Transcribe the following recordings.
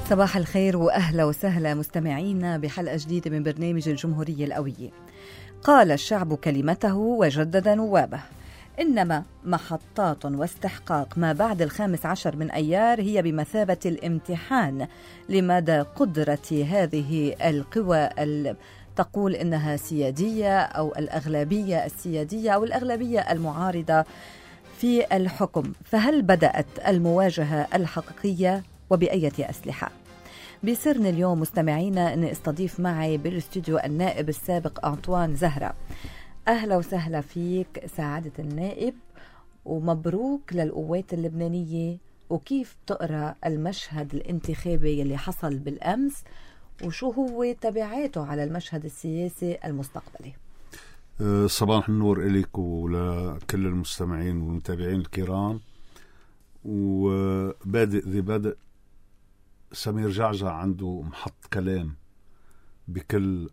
صباح الخير وأهلا وسهلا مستمعينا بحلقة جديدة من برنامج الجمهورية القوية. قال الشعب كلمته وجدد نوابه، إنما محطات واستحقاق ما بعد 15 من أيار هي بمثابة الامتحان لمدى قدرة هذه القوى تقول إنها سيادية أو الأغلبية السيادية أو الأغلبية المعارضة في الحكم. فهل بدأت المواجهة الحقيقية وبأية أسلحة؟ بيسرني اليوم مستمعينا أن استضيف معي بالاستوديو النائب السابق أنطوان زهرة. أهلا وسهلا فيك سعادة النائب، ومبروك للقوات اللبنانية. وكيف تقرأ المشهد الانتخابي اللي حصل بالأمس، وشو هو تبعاته على المشهد السياسي المستقبلي؟ صباح النور إليك ولكل المستمعين والمتابعين الكرام. وبادئ ذي بدء، سمير جعجع عنده محط كلام بكل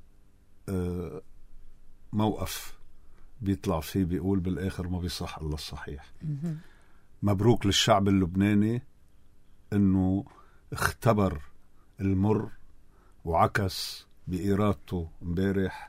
موقف بيطلع فيه بيقول بالآخر ما بيصح إلا الصحيح. مبروك للشعب اللبناني إنه اختبر المر وعكس بإرادته امبارح.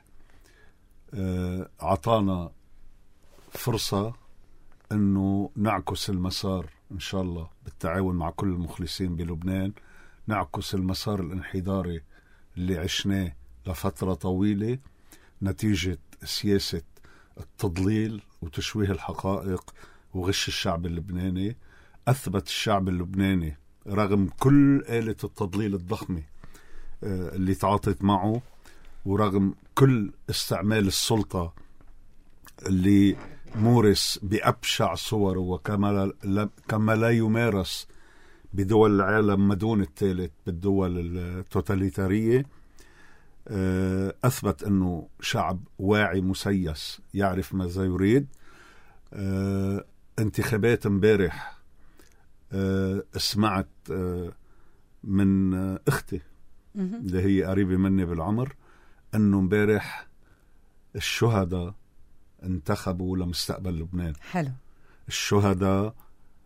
عطانا فرصة إنه نعكس المسار إن شاء الله بالتعاون مع كل المخلصين بلبنان، نعكس المسار الانحداري اللي عشناه لفترة طويلة نتيجة سياسة التضليل وتشويه الحقائق وغش الشعب اللبناني. أثبت الشعب اللبناني رغم كل آلة التضليل الضخمة اللي تعاطت معه، ورغم كل استعمال السلطة اللي مورس بأبشع صوره وكما لا يمارس بدول العالم مدون الثالث بالدول التوتاليتارية، أثبت أنه شعب واعي مسيس يعرف ماذا يريد. انتخابات امبارح، سمعت من أختي اللي هي قريبة مني بالعمر أنه امبارح الشهداء انتخبوا لمستقبل لبنان. حلو. الشهداء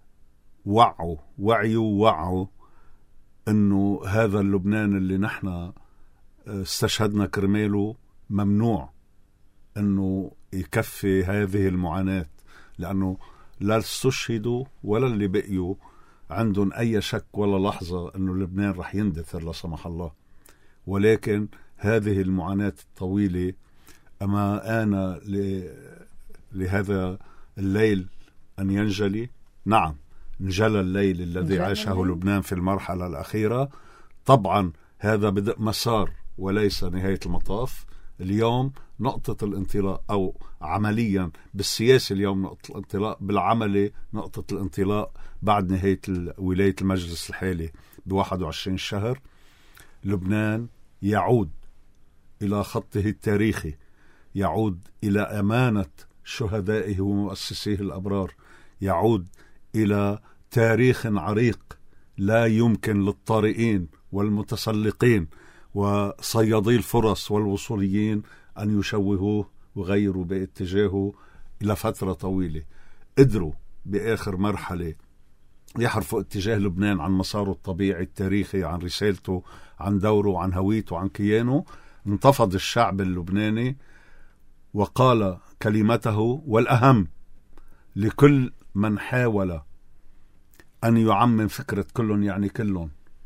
وعوا أنه هذا اللبنان اللي نحن استشهدنا كرماله ممنوع أنه يكفي هذه المعاناة، لأنه لا استشهدوا ولا اللي بقيوا عندهم أي شك ولا لحظة أنه لبنان رح يندثر لا سمح الله. ولكن هذه المعاناة الطويلة أما أنا لهذا الليل أن ينجلي. نعم، انجلى الليل الذي عاشه لبنان في المرحلة الأخيرة. طبعا هذا بدء مسار وليس نهاية المطاف. اليوم نقطة الانطلاق، أو عمليا بالسياسة اليوم نقطة الانطلاق، بالعمل نقطة الانطلاق بعد نهاية ولاية المجلس الحالي ب21 شهر. لبنان يعود إلى خطه التاريخي، يعود إلى أمانة شهدائه ومؤسسيه الأبرار، يعود إلى تاريخ عريق لا يمكن للطارئين والمتسلقين وصيادي الفرص والوصوليين أن يشوهوه وغيروا باتجاهه إلى فترة طويلة. قدروا بآخر مرحلة يحرفوا اتجاه لبنان عن مساره الطبيعي التاريخي، عن رسالته، عن دوره، عن هويته، عن كيانه. انتفض الشعب اللبناني وقال كلمته، والأهم لكل من حاول أن يعمم فكرة كل يعني كل،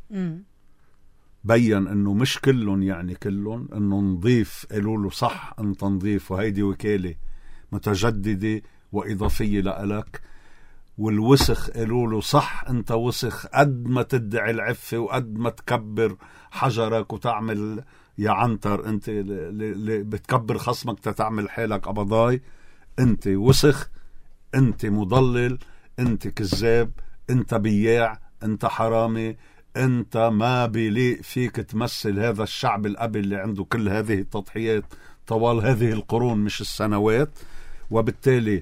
بيّن أنه مش كل يعني كل، أنه نضيف. قالوا له صح أنت نضيف، وهيدي وكالة متجددة وإضافية لألك. والوسخ قالوا له صح أنت وسخ، قد ما تدعي العفة وقد ما تكبر حجرك وتعمل يا عنتر، أنت بتكبر خصمك تتعمل حالك أبضاي. أنت وسخ، أنت مضلل، أنت كذاب، أنت بياع، أنت حرامي، أنت ما بيليق فيك تمثل هذا الشعب الأبي اللي عنده كل هذه التضحيات طوال هذه القرون مش السنوات. وبالتالي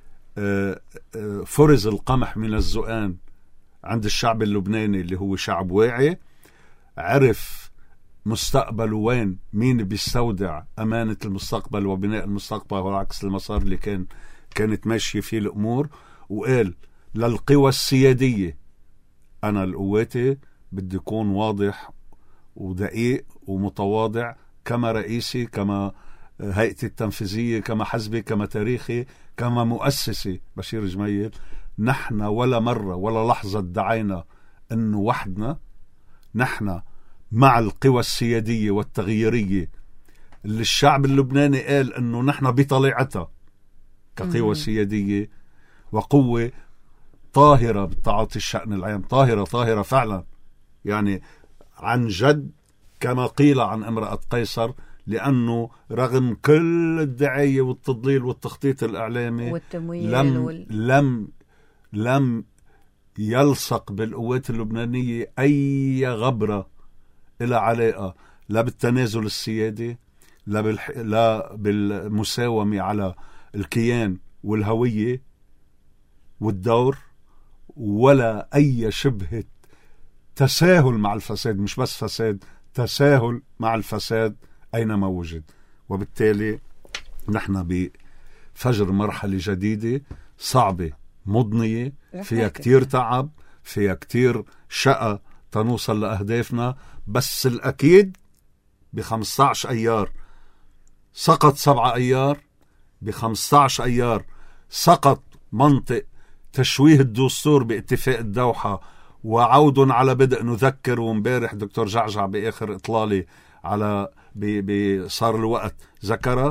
فرز القمح من الزؤان عند الشعب اللبناني اللي هو شعب واعي، عرف مستقبله وين، مين بيستودع أمانة المستقبل وبناء المستقبل وعكس المسار اللي كانت ماشية فيه الأمور. وقال للقوى السيادية، أنا القواتي بدي يكون واضح ودقيق ومتواضع كما رئيسي، كما هيئتي التنفيذية، كما حزبي، كما تاريخي، كما مؤسسي بشير جميل. نحن ولا مرة ولا لحظة ادعينا أنه وحدنا. نحن مع القوى السيادية والتغييرية اللي الشعب اللبناني قال أنه نحن بطليعتها كقوى سيادية وقوة طاهرة بالتعاطي الشأن العام، طاهرة فعلا، يعني عن جد كما قيل عن امرأة قيصر، لأنه رغم كل الدعاية والتضليل والتخطيط الإعلامي والتمويل لم يلصق بالقوات اللبنانية أي غبرة إلى علاقة لا بالتنازل السيادي، لا بالمساومة على الكيان والهوية والدور، ولا أي شبهة تساهل مع الفساد. مش بس فساد، تساهل مع الفساد أينما وجد. وبالتالي نحن بفجر مرحلة جديدة صعبة مضنية، فيها كتير تعب، فيها كتير شقة تنوصل لأهدافنا. بس الأكيد ب15 أيار سقط 7 أيار، ب15 أيار سقط منطق تشويه الدستور باتفاق الدوحة وعود على بدء نذكر. ومبارح دكتور جعجع بآخر إطلالي على صار الوقت ذكره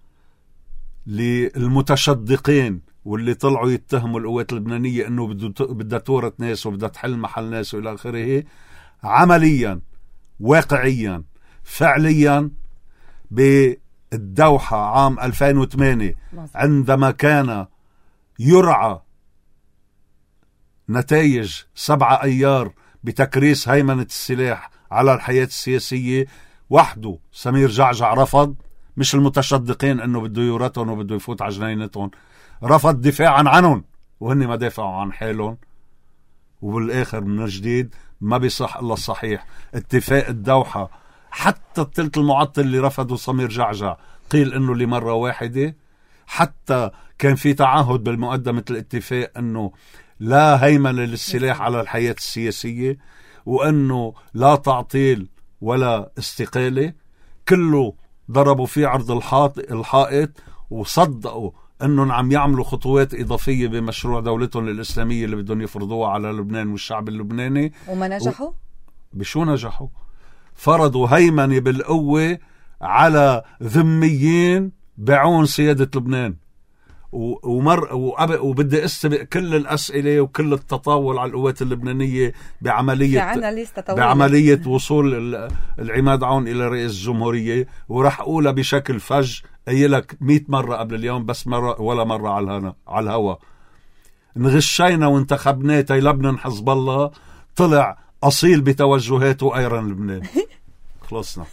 للمتشدقين واللي طلعوا يتهموا القوات اللبنانية انه بدها تورط ناس وبدها تحل محل ناس والى اخره. عمليا واقعيا فعليا بالدوحة عام 2008 عندما كان يرعى نتائج 7 أيار بتكريس هيمنة السلاح على الحياة السياسية وحده، سمير جعجع رفض، مش المتشدقين انه بده يورطهم وبده يفوت على جنينتهم، رفض دفاعا عنهم وهن ما دافعوا عن حالهم. وبالاخر من جديد ما بيصح الا الصحيح. اتفاق الدوحة حتى الثلث المعطل اللي رفضه سمير جعجع قيل انه لمرة واحدة. حتى كان في تعهد بالمقدمة الاتفاق انه لا هيمنة للسلاح على الحياة السياسية، وانه لا تعطيل ولا استقالة. كله ضربوا فيه عرض الحائط وصدقوا انهم عم يعملوا خطوات اضافية بمشروع دولتهم الاسلامية اللي بدهم يفرضوها على لبنان والشعب اللبناني. وما نجحوا. بشو نجحوا؟ فرضوا هيمنة بالقوة على ذميين بعون سيادة لبنان. وبدي استبق كل الأسئلة وكل التطاول على القوات اللبنانية بعملية وصول العماد عون إلى رئيس الجمهورية. ورح أقولها بشكل فج أيلك 100 مرة قبل اليوم، بس مرة ولا مرة على الهوا. نغشينا وانتخبنا تيلبنان حزب الله، طلع أصيل بتوجهاته أيران لبنان. خلصنا.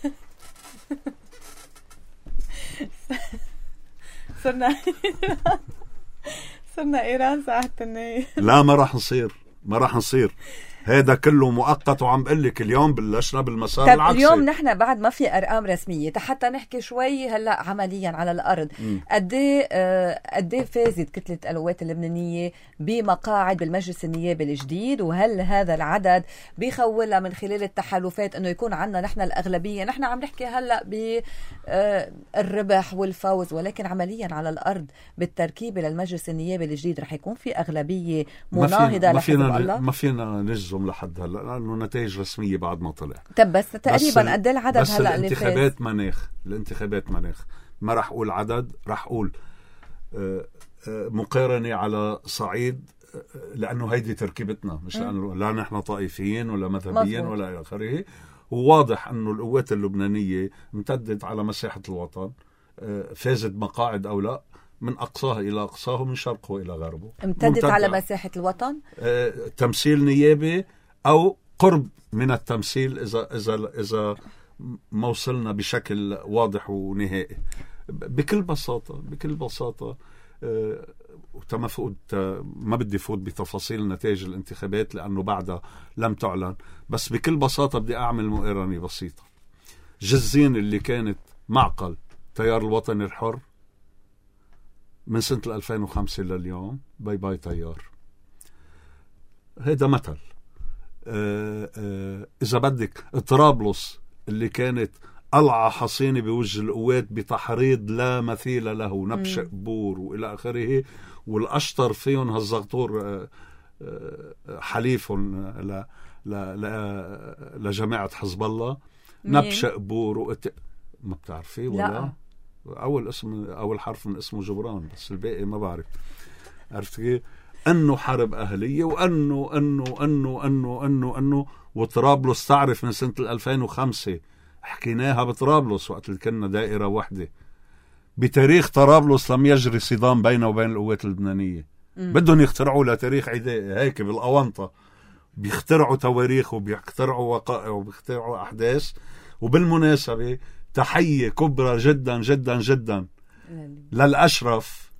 صرنا إيران ساعة النهاية. لا ما راح نصير. هذا كله مؤقت. وعم بقلك اليوم بلشنا بالمسار العكسي. اليوم نحن بعد ما في أرقام رسمية حتى نحكي شوي هلا عمليا على الأرض. قد ايه فازت كتلة القوات اللبنانية بمقاعد بالمجلس النيابي الجديد؟ وهل هذا العدد بيخولها من خلال التحالفات انه يكون عندنا نحن الأغلبية؟ نحن عم نحكي هلا بالربح والفوز، ولكن عمليا على الأرض بالتركيبة للمجلس النيابي الجديد رح يكون في أغلبية مناهضة لحزب الله. ما فينا نجزم لحد هلا لانه نتائج رسميه بعد ما طلع. طب بس تقريبا قد ايه العدد بس هلا اللي فاز؟ الانتخابات مناخ ما راح اقول عدد، راح اقول مقارنه على صعيد، لانه هيدي تركيبتنا، مش لانه لا نحن طائفيين ولا مذهبيين ولا الى اخره. وواضح انه القوات اللبنانيه امتدت على مساحه الوطن، فازت مقاعد او لا، من أقصاها إلى أقصاه، من شرقه إلى غربه. امتدت على مساحة الوطن. تمثيل نيابي أو قرب من التمثيل إذا ما وصلنا بشكل واضح ونهائي. بكل بساطة ما بدي فوت بتفاصيل نتائج الانتخابات لأنه بعدها لم تعلن، بس بكل بساطة بدي أعمل مقارنة بسيطة. جزين اللي كانت معقل تيار الوطني الحر من سنة 2005 لليوم باي باي تيار. هذا مثل. إذا بدك طرابلس اللي كانت قلعة حصينة بوجه القوات بتحريض لا مثيل له، نبش بور وإلى آخره، والأشطر فيهم هالزغطور حليف لجماعة حزب الله، نبش بور ما بتعرفيه ولا؟ لا. أول حرف من اسمه جبران، بس الباقي ما بعرف. عرفت كيف؟ أنه حرب أهلية، وأنه وطرابلس تعرف من سنة 2005 حكيناها بطرابلس وقت اللي كنا دائرة واحدة. بتاريخ طرابلس لم يجري صدام بينه وبين القوات اللبنانية. بدهم يخترعوا له تاريخ عدائي هيك بالأونطة، بيخترعوا تواريخ وبيخترعوا وقائع وبيخترعوا أحداث. وبالمناسبة تحية كبرى جدا جدا جدا للأشرف،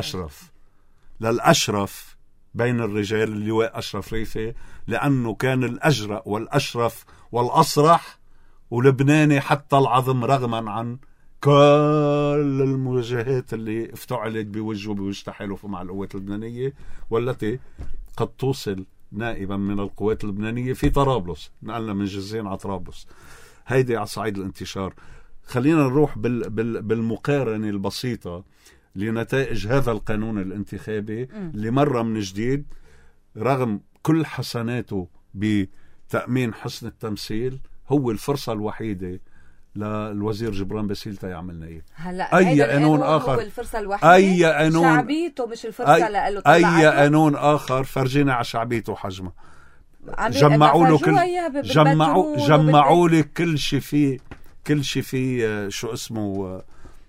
للأشرف بين الرجال، اللواء أشرف ريفي، لأنه كان الأجرأ والأشرف والأصرح ولبناني حتى العظم، رغما عن كل المواجهات اللي افتعلت بوجه تحالفه مع القوات اللبنانية، والتي قد توصل نائبا من القوات اللبنانية في طرابلس. نقلنا من جزين على طرابلس. هيدي على صعيد الانتشار. خلينا نروح بالمقارنة البسيطة لنتائج هذا القانون الانتخابي اللي مرة من جديد رغم كل حسناته بتأمين حسن التمثيل هو الفرصة الوحيدة للوزير جبران باسيل يعمل نايب. هلا أي قانون آخر، هو الفرصة الوحيدة، أي قانون شعبيته مش الفرصة لقاله أي قانون آخر فرجينا على شعبيته وحجمه. جمعوا له جمعوا لي كل شيء فيه شو اسمه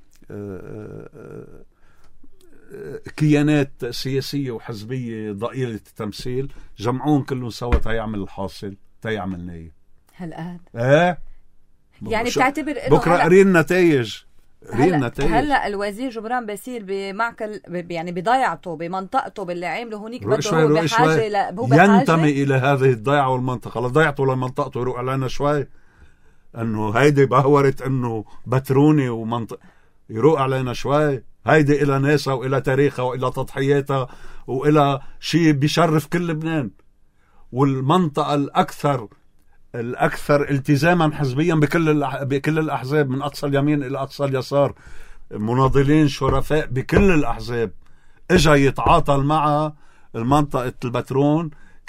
كيانات سياسية وحزبية ضئيلة التمثيل، جمعون كلهم سوا تيعمل الحاصل، تيعمل نايب. هالقد يعني بتعتبر انه بكره قرين نتائج. هلا الوزير جبران باسيل بمعكل يعني بضيعته بمنطقته باللي عامله هونيك بده هو بحاجه ينتمي الى هذه الضيعه والمنطقه. لضيعته لمنطقته يروح علينا شوي انه هيدي بهورت انه بتروني ومنطق يروق علينا شوي. هيدي الى ناسها والى تاريخها والى تضحياتها والى شيء بيشرف كل لبنان، والمنطقه الأكثر التزاما حزبيا بكل الأحزاب من أقصى اليمين إلى أقصى اليسار، مناضلين شرفاء بكل الأحزاب. إجا يتعاطل مع المنطقة البترون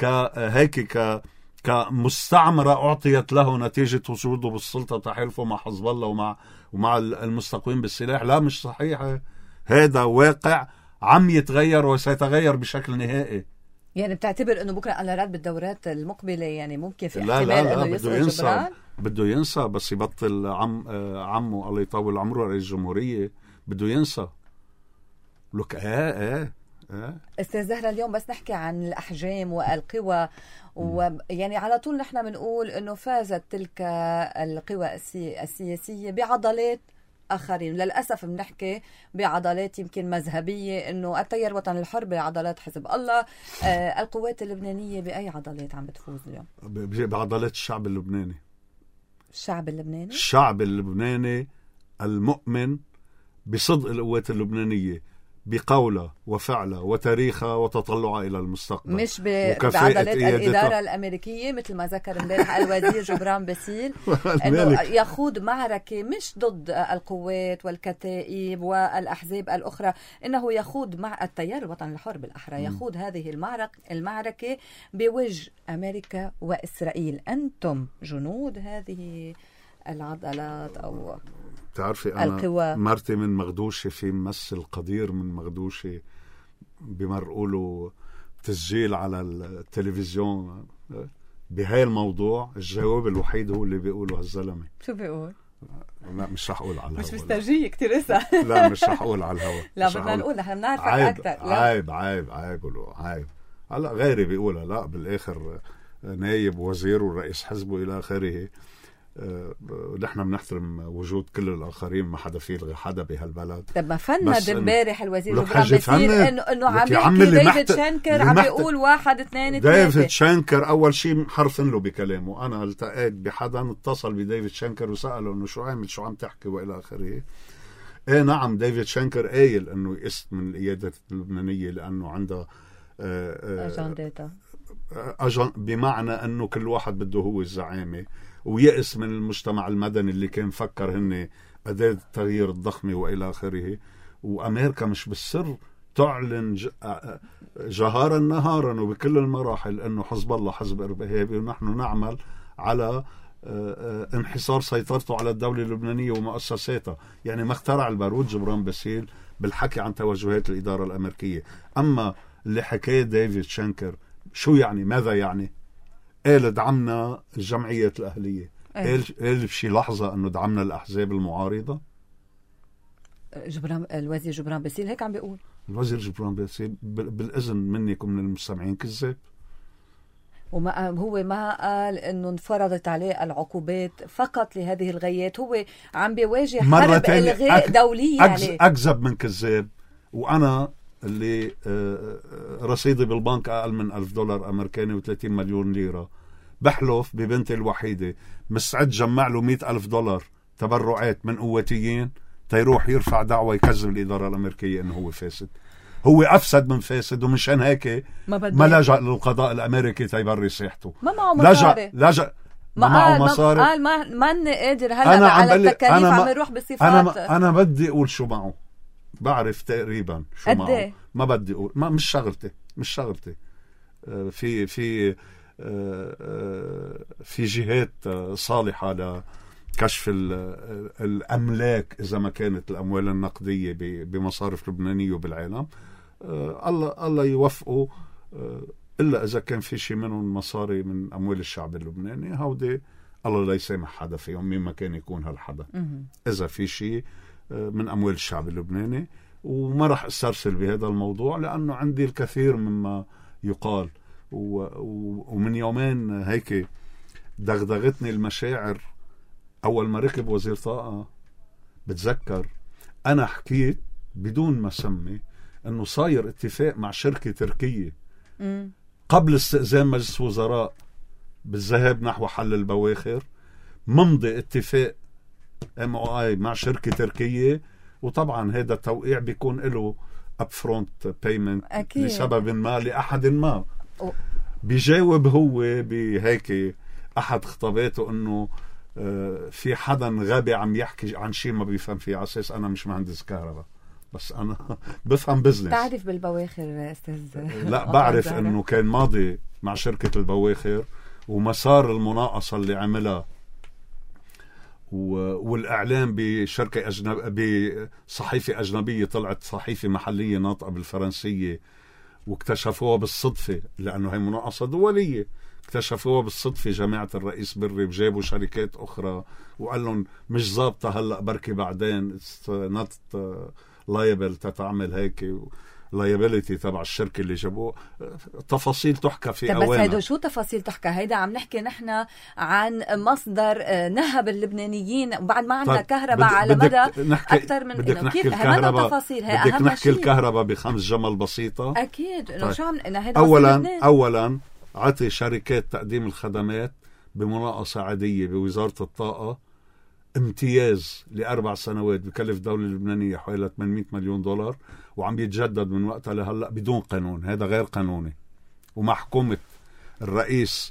كمستعمرة أعطيت له نتيجة وجوده بالسلطة، تحالفه مع حزب الله ومع المستقوين بالسلاح. لا، مش صحيحة. هذا واقع عم يتغير وسيتغير بشكل نهائي. يعني بتعتبر انه بكره على رد بالدورات المقبله يعني ممكن في لا احتمال لا انه بده ينسى؟ بده ينسى بس يبطل عمه الله يطول عمره رئيس الجمهوريه. بده ينسى لك. استاذ زهرة، اليوم بس نحكي عن الاحجام والقوى، ويعني على طول نحن بنقول انه فازت تلك القوى السياسيه بعضلات آخرين. للأسف بنحكي بعضلات يمكن مذهبية، إنه التيار الوطني الحر بعضلات حزب الله. القوات اللبنانية بأي عضلات عم بتفوز اليوم؟ بعضلات الشعب اللبناني. الشعب اللبناني المؤمن بصدق القوات اللبنانية، بقولها وفعلها وتاريخها وتطلعها إلى المستقبل، مش بعضلات الإدارة الأمريكية مثل ما ذكر امبارح الوزير جبران باسيل، أنه يخوض معركة مش ضد القوات والكتائب والأحزاب الأخرى، إنه يخوض مع التيار الوطني الحر بالأحرى، يخوض هذه المعركة بوجه أمريكا وإسرائيل. أنتم جنود هذه العضلات أو تعرفي أنا القوى. مرتي من مغدوشة، في ممثل قدير من مغدوشة بمرقوا له تسجيل على التلفزيون بهاي الموضوع. الجواب الوحيد هو اللي بيقوله هالزلمة. شو بيقول؟ لا مش رح أقول على الهواء. مش مسترجية كتير اسا. لا مش رح أقول على الهواء. لا بدنا نقول، نحن بنعرفك أكثر. عيب. هلا غيري بيقولها. لا بالآخر نايب وزير ورئيس حزبه إلى آخره. نحن بنحترم وجود كل الآخرين، ما حدا في يلغي حدا بهالبلد. طب ما فند امبارح الوزير جبران باسيل انه عم يحكي ديفيد شانكر عم بيقول 1 2 3. ديفيد شانكر اول شيء حرفن له بكلامه. انا التقيت بحدا اتصل بديفيد شانكر وسأله انه شو عم تحكي والى اخره. نعم ديفيد شانكر قايل انه يئست من القيادة اللبنانية لانه عندها اجنداتها بمعنى أنه كل واحد بده هو الزعامة، ويأس من المجتمع المدني اللي كان فكر هن أداة التغيير الضخمة وإلى آخره. وأمريكا مش بالسر تعلن جهارا نهارا وبكل المراحل أنه حزب الله حزب إرهابي، ونحن نعمل على انحصار سيطرته على الدولة اللبنانية ومؤسساتها. يعني ما اخترع البارود جبران باسيل بالحكي عن توجهات الإدارة الأمريكية. أما اللي حكاه ديفيد شانكر شو يعني؟ ماذا يعني؟ قال دعمنا الجمعية الأهلية. قال بشي لحظة أنه دعمنا الأحزاب المعارضة؟ الوزير جبران باسيل هيك عم بيقول. الوزير جبران باسيل بالإذن منكم من المستمعين كذاب. وما هو ما قال انه انفرضت عليه العقوبات فقط لهذه الغايات، هو عم بيواجه حرب الغاء دولية. يعني اكذب من كذاب. وانا اللي رصيدي بالبنك اقل من $1000 امريكاني و30 مليون ليرة، بحلف ببنتي الوحيدة مستعد جمع له $100,000 تبرعات من قواتيين تيروح يرفع دعوة يكذب الإدارة الأمريكية انه هو فاسد. هو أفسد من فاسد، ومشان هيك ما لجأ للقضاء الأمريكي تيبري صيحته. ما معه مصاري. لجأ ما معه مصاري. قال ما قادر هلا على التكاليف، عم يروح بصفات. أنا بدي أقول شو معه، بعرف تقريبا شو معه. ما بدي أقول، مش شغلتي. في جهات صالحة لكشف الأملاك إذا ما كانت الأموال النقدية بمصارف لبنانية وبالعالم. الله يوفقه، إلا إذا كان في شيء منهم مصاري من أموال الشعب اللبناني، هودي الله لا يسامح حدا فيهم مين ما كان يكون هالحدا. إذا في شيء من أموال الشعب اللبناني، وما رح استرسل بهذا الموضوع لأنه عندي الكثير مما يقال. ومن يومين هيك دغدغتني المشاعر. أول ما ركب وزير طاقة بتذكر أنا حكيت بدون ما سمي أنه صاير اتفاق مع شركة تركية قبل استئذان مجلس وزراء بالذهاب نحو حل البواخر. ممضي اتفاق MOI مع شركة تركية، وطبعا هذا التوقيع بيكون له upfront payment لسبب ما لأحد ما. بيجاوب هو بهيك أحد خطاباته أنه في حدا غبي عم يحكي عن شيء ما بيفهم فيه، على أساس أنا مش مهندس كهرباء بس أنا بفهم بزنس. تعرف بالبواخر أستاذ؟ لا بعرف أنه كان ماضي مع شركة البواخر، ومسار المناقصة اللي عملها والإعلام بشركة بصحيفة أجنبية طلعت صحيفة محلية ناطقة بالفرنسية، واكتشفوها بالصدفة لأنه هي مناقصة دولية. اكتشفوها بالصدفة جماعة الرئيس بري، وجابوا شركات أخرى وقال لهم مش ضابطة هلأ بركي بعدين not liable تتعمل هيك liability تبع الشركة اللي جابوه. تفاصيل تحكى في أوانها. بس هيدا شو تفاصيل تحكى؟ هيدا عم نحكي نحن عن مصدر نهب اللبنانيين وبعد ما عندنا كهرباء على مدى أكثر من بدك نحكي كيف الكهرباء. تفاصيل هي بدك أهم نحكي شيء. الكهرباء ب5 جمل بسيطة. أكيد إنه شو عم هيدا أولا عطي شركات تقديم الخدمات بمناقصة عادية بوزارة الطاقة امتياز ل4 سنوات بكلف الدولة اللبنانية حوالي $800 مليون، وعم يتجدد من وقتها لهلأ بدون قانون. هذا غير قانوني. ومع حكومة الرئيس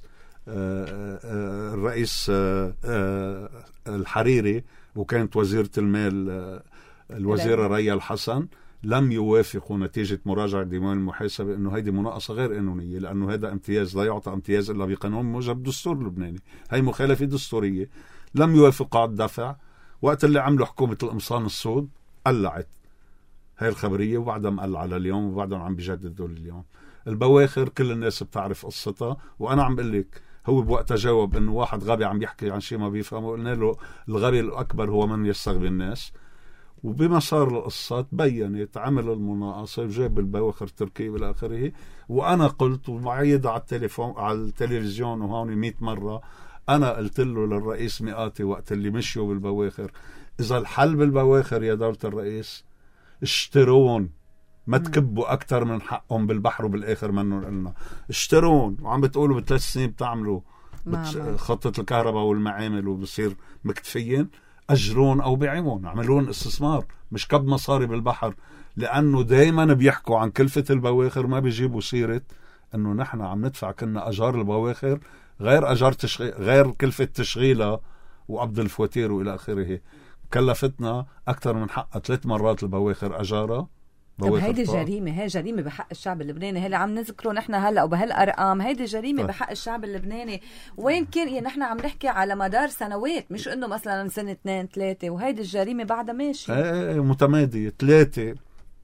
الحريري، وكانت وزيرة المال الوزيرة ريا الحسن، لم يوافقوا نتيجة مراجعة ديوان المحاسبة انه هيدي مناقصة غير قانونية، لانه هذا امتياز لا يعطى امتياز الا بقانون موجب الدستور اللبناني. هي مخالفة دستورية. لم يوافقوا على الدفع. وقت اللي عملوا حكومة القمصان السود قلعت هاي الخبرية، وبعدها مقلع اليوم، وبعدهم عم بيجددوا اليوم. البواخر كل الناس بتعرف قصتها، وانا عم بقول لك هو بوقتها جاوب انه واحد غبي عم يحكي عن شيء ما بيفهمه. قلنا له الغبي الاكبر هو من يستغبي الناس. وبمسار القصة تبينت عمل المناقصة وجاب البواخر التركية والى آخره. وأنا قلت ومعيد على التلفزيون وهون 100 مرة، أنا قلت له للرئيس مئاتي وقت اللي مشيوا بالبواخر، إذا الحل بالبواخر يا دولة الرئيس اشترون، ما تكبوا أكتر من حقهم بالبحر وبالآخر منهم قلنا اشترون. وعم بتقولوا ب3 سنين بتعملوا خطة الكهرباء والمعامل وبصير مكتفيين. أجرون أو بيعمون، عملون استثمار، مش كب مصاري بالبحر. لأنه دايما بيحكوا عن كلفة البواخر، ما بيجيبوا سيرة انه نحن عم ندفع كنا اجار البواخر غير اجار تشغيل، غير كلفة تشغيلها وقبض الفواتير والى اخره، كلفتنا اكثر من حقها 3 مرات البواخر اجارها. طب هيدي جريمة، هي جريمة بحق الشعب اللبناني، هي اللي عم نذكره نحن هلا وبهالارقام، هيدي جريمة بحق الشعب اللبناني. وين كان يعني نحن عم نحكي على مدار سنوات، مش انه مثلا سنة 2 3، وهيدي الجريمة بعدها ماشي متمادية. 3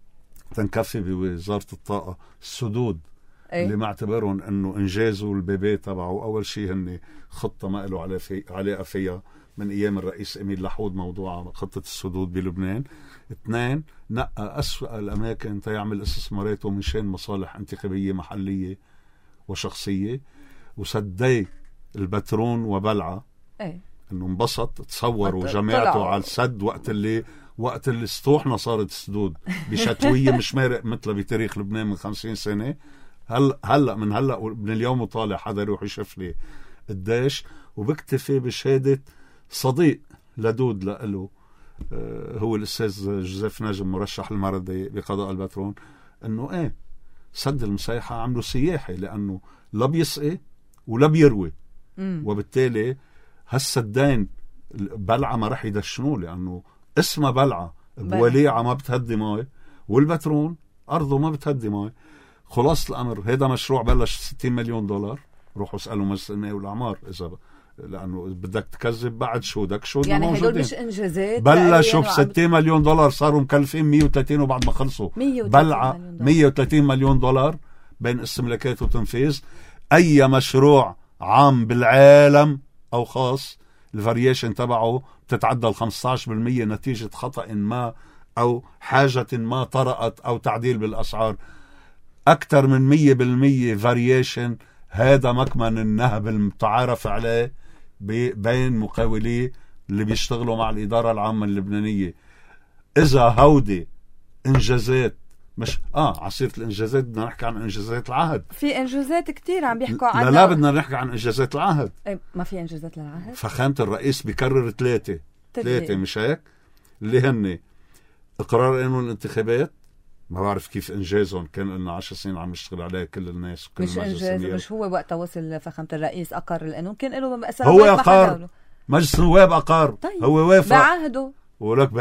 تنكفي بوزارة الطاقة السدود اللي معتبرهم انه انجازوا البيبي تبعه. اول شيء هن خطة ما له علاقة فيها من ايام الرئيس اميل لحود، موضوع خطة السدود بلبنان. 2 نقى أسوأ الاماكن تيعمل استثماراته من شان مصالح انتخابية محلية وشخصية. وسدي البترون وبلعة، انه انبسط. تصوروا جماعته على السد وقت اللي سطوحنا صارت السدود بشتوية مش مارق مثل بتاريخ لبنان من 50 سنة. هلا من اليوم وطالع حدا يروح يشوف لي قديش. وبكتفي بشهادة صديق لدود له، هو الأستاذ جوزيف ناجم مرشح المردي بقضاء البترون، انه سد المسيحة عملوا سياحي لانه لا بيسقي ولا بيروي. وبالتالي هالسدين بلعة ما رح يدشنوه لانه اسمها بلعة، بوليعة ما بتهدي ماي، والبترون أرضه ما بتهدي ماي. خلاص الأمر هذا مشروع بلش 60 مليون دولار. روحوا اسألوا مجلس الماء والأعمار إذا لأنه بدك تكذب بعد شو بدك شو يعني هدول مش إنجازات بلشوا ب 60 مليون دولار، صاروا مكلفين 130 وبعد ما خلصوا بلعة 130 مليون دولار بين استملاكات وتنفيذ. أي مشروع عام بالعالم أو خاص الفاريشن تبعه بتتعدى 15% نتيجة خطأ ما أو حاجة ما طرأت أو تعديل بالأسعار. أكثر من 100% فاريشن، هذا مكمن النهب المتعارف عليه بين مقاوليه اللي بيشتغلوا مع الإدارة العامة اللبنانية. إذا هودي إنجازات مش عصيرة الإنجازات، بدنا نحكي عن إنجازات العهد. في إنجازات كتير عم بيحكوا عنها. لا بدنا نحكي عن إنجازات العهد. ما في إنجازات للعهد. فخامة الرئيس بيكرر 3 مش هيك اللي هن إقرار قانون الانتخابات. ما بعرف كيف إنجازهم، كان لنا 10 سنين عم نشتغل عليه كل الناس وكل مش إنجاز. مش هو وقتها وصل فخامة الرئيس أقر القانون، كان له هو أقر، مجلس النواب أقر. طيب. هو وافق بعهده، ولك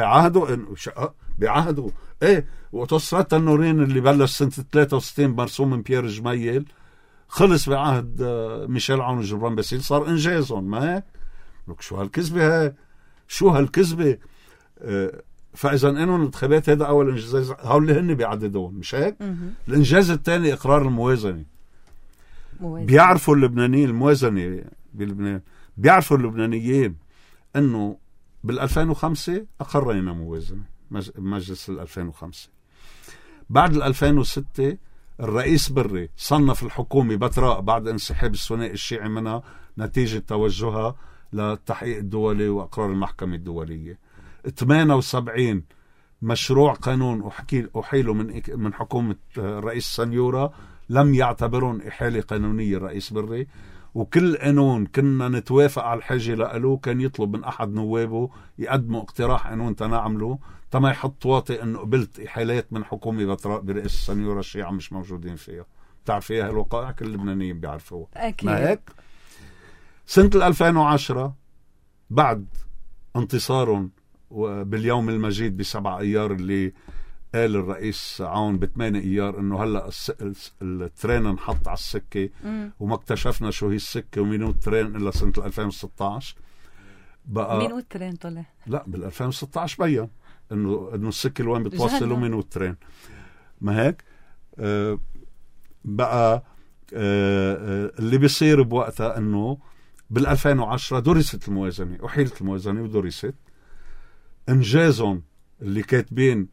بعهده وتصرت النورين اللي بلش سنة 63 مرسوم من بيير جميل خلص بعهد ميشيل عون وجبران باسيل، صار إنجازهم. ما هيك؟ لك شو هالكذبة هاي، شو هالكذبة. فإذا قانون الانتخابات هذا أول إنجاز، هول اللي هن بيعددون مش هيك. الإنجاز الثاني إقرار الموازنة. بيعرفوا اللبنانيين الموازنة بلبنان، بيعرفوا اللبنانيين أنه بال2005 أقرينا موازنة مجلس 2005. بعد 2006 الرئيس بري صنف الحكومة بتراء بعد انسحاب الثنائي الشيعي منها نتيجة توجهها للتحقيق الدولي وأقرار المحكمة الدولية. 78 مشروع قانون أحيلوا من حكومة الرئيس سنيورة لم يعتبرون إحالة قانونية الرئيس بري. وكل قانون كنا نتوافق على الحاجة لقلو كان يطلب من أحد نوابه يقدموا اقتراح قانون تنعمله تما يحط واطي أنه قبلت إحالات من حكومة بتراء برئيس سنيورة الشيعة مش موجودين فيها. بتعرفيها هالوقائع كل اللبنانيين بيعرفوها. ما هيك؟ سنة 2010 بعد انتصارهم باليوم المجيد ب7 أيار اللي قال الرئيس عون ب8 أيار انه هلا الترين انحط على السكة وما اكتشفنا شو هي السكة ومينو الترين الا سنة 2016. بقى مينو الترين طلع؟ لا بال2016 بيّن انه السكة لوين بتوصل ومينو الترين. ما هيك؟ بقى اللي بيصير بوقتها انه بال2010 درست الموازنة، أحيلت الموازنة ودرست. انجازهم اللي كاتبين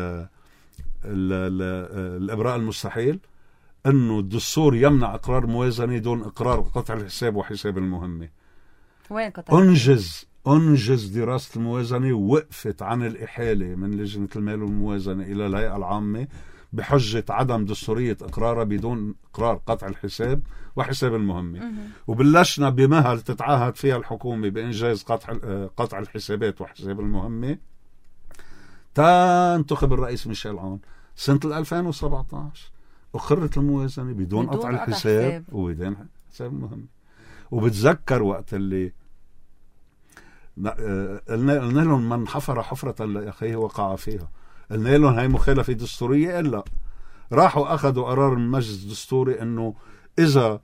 الإبراء المستحيل انه الدستور يمنع اقرار موازنة دون اقرار قطع الحساب وحساب المهمة. وين قطع؟ انجز دراسة الموازنة ووقفت عن الإحالة من لجنة المال والموازنة الى الهيئة العامة بحجة عدم دستورية اقرارها بدون اقرار قطع الحساب وحساب المهمة. وبلشنا بمهل تتعاهد فيها الحكومة بإنجاز قطع الحسابات وحساب المهمة تنتخب الرئيس ميشيل عون سنة 2017. أقرت الموازنة بدون قطع الحساب وبدون حساب مهم. وبتذكر وقت اللي قلنا لهم من حفر حفرة لأخيه وقع فيها، قلنا لهم هاي مخالفة دستورية، إلا راحوا أخذوا قرار من المجلس الدستوري أنه إذا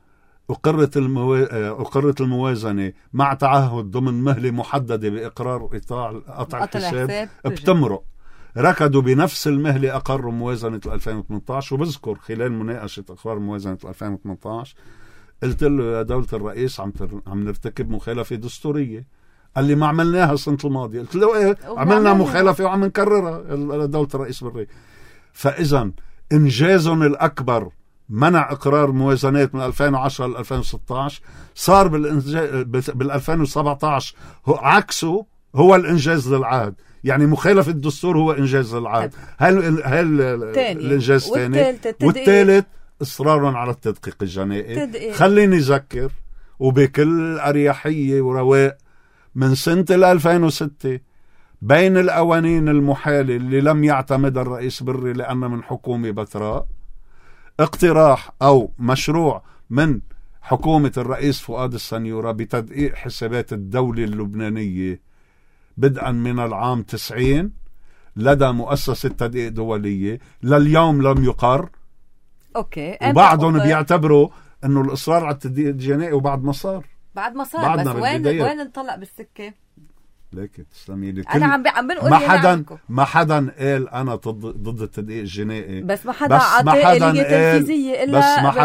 أقرت الموازنة مع تعهد ضمن مهلة محددة بإقرار قطع الحساب بتمرق. ركضوا بنفس المهلة أقروا موازنة 2018. وبذكر خلال مناقشة أقرار موازنة 2018 قلت له يا دولة الرئيس عم نرتكب مخالفة دستورية. قال لي ما عملناها السنة الماضية. قلت له ايه، عملنا مخالفة وعم نكررها دولة الرئيس بالرئيس. فإذا إنجازهم الأكبر منع إقرار موازنات من 2010 ل 2016، صار بال 2017 عكسه هو الإنجاز للعهد. يعني مخالفة الدستور هو إنجاز للعهد. هل الإنجاز الثاني. والثالث إصرارهم على التدقيق الجنائي. خليني أذكر وبكل أريحية ورواق، من سنة 2006 بين القوانين المحالة اللي لم يعتمد الرئيس بري لأن من حكومة بتراء، اقتراح أو مشروع من حكومة الرئيس فؤاد السنيورة بتدقيق حسابات الدولة اللبنانية بدءا من العام 90 لدى مؤسسة تدقيق دولية، لليوم لم يقر. أوكي. وبعضهم بيعتبروا أنه الإصرار على التدقيق الجنائي وبعد ما صار بس وين انطلق بالسكة. لكن تسلمي لي، أنا عم بنقول ما حدا قال أنا ضد التدقيق الجنائي، بس ما حدا عطى آلية تنفيذية إلا بس ما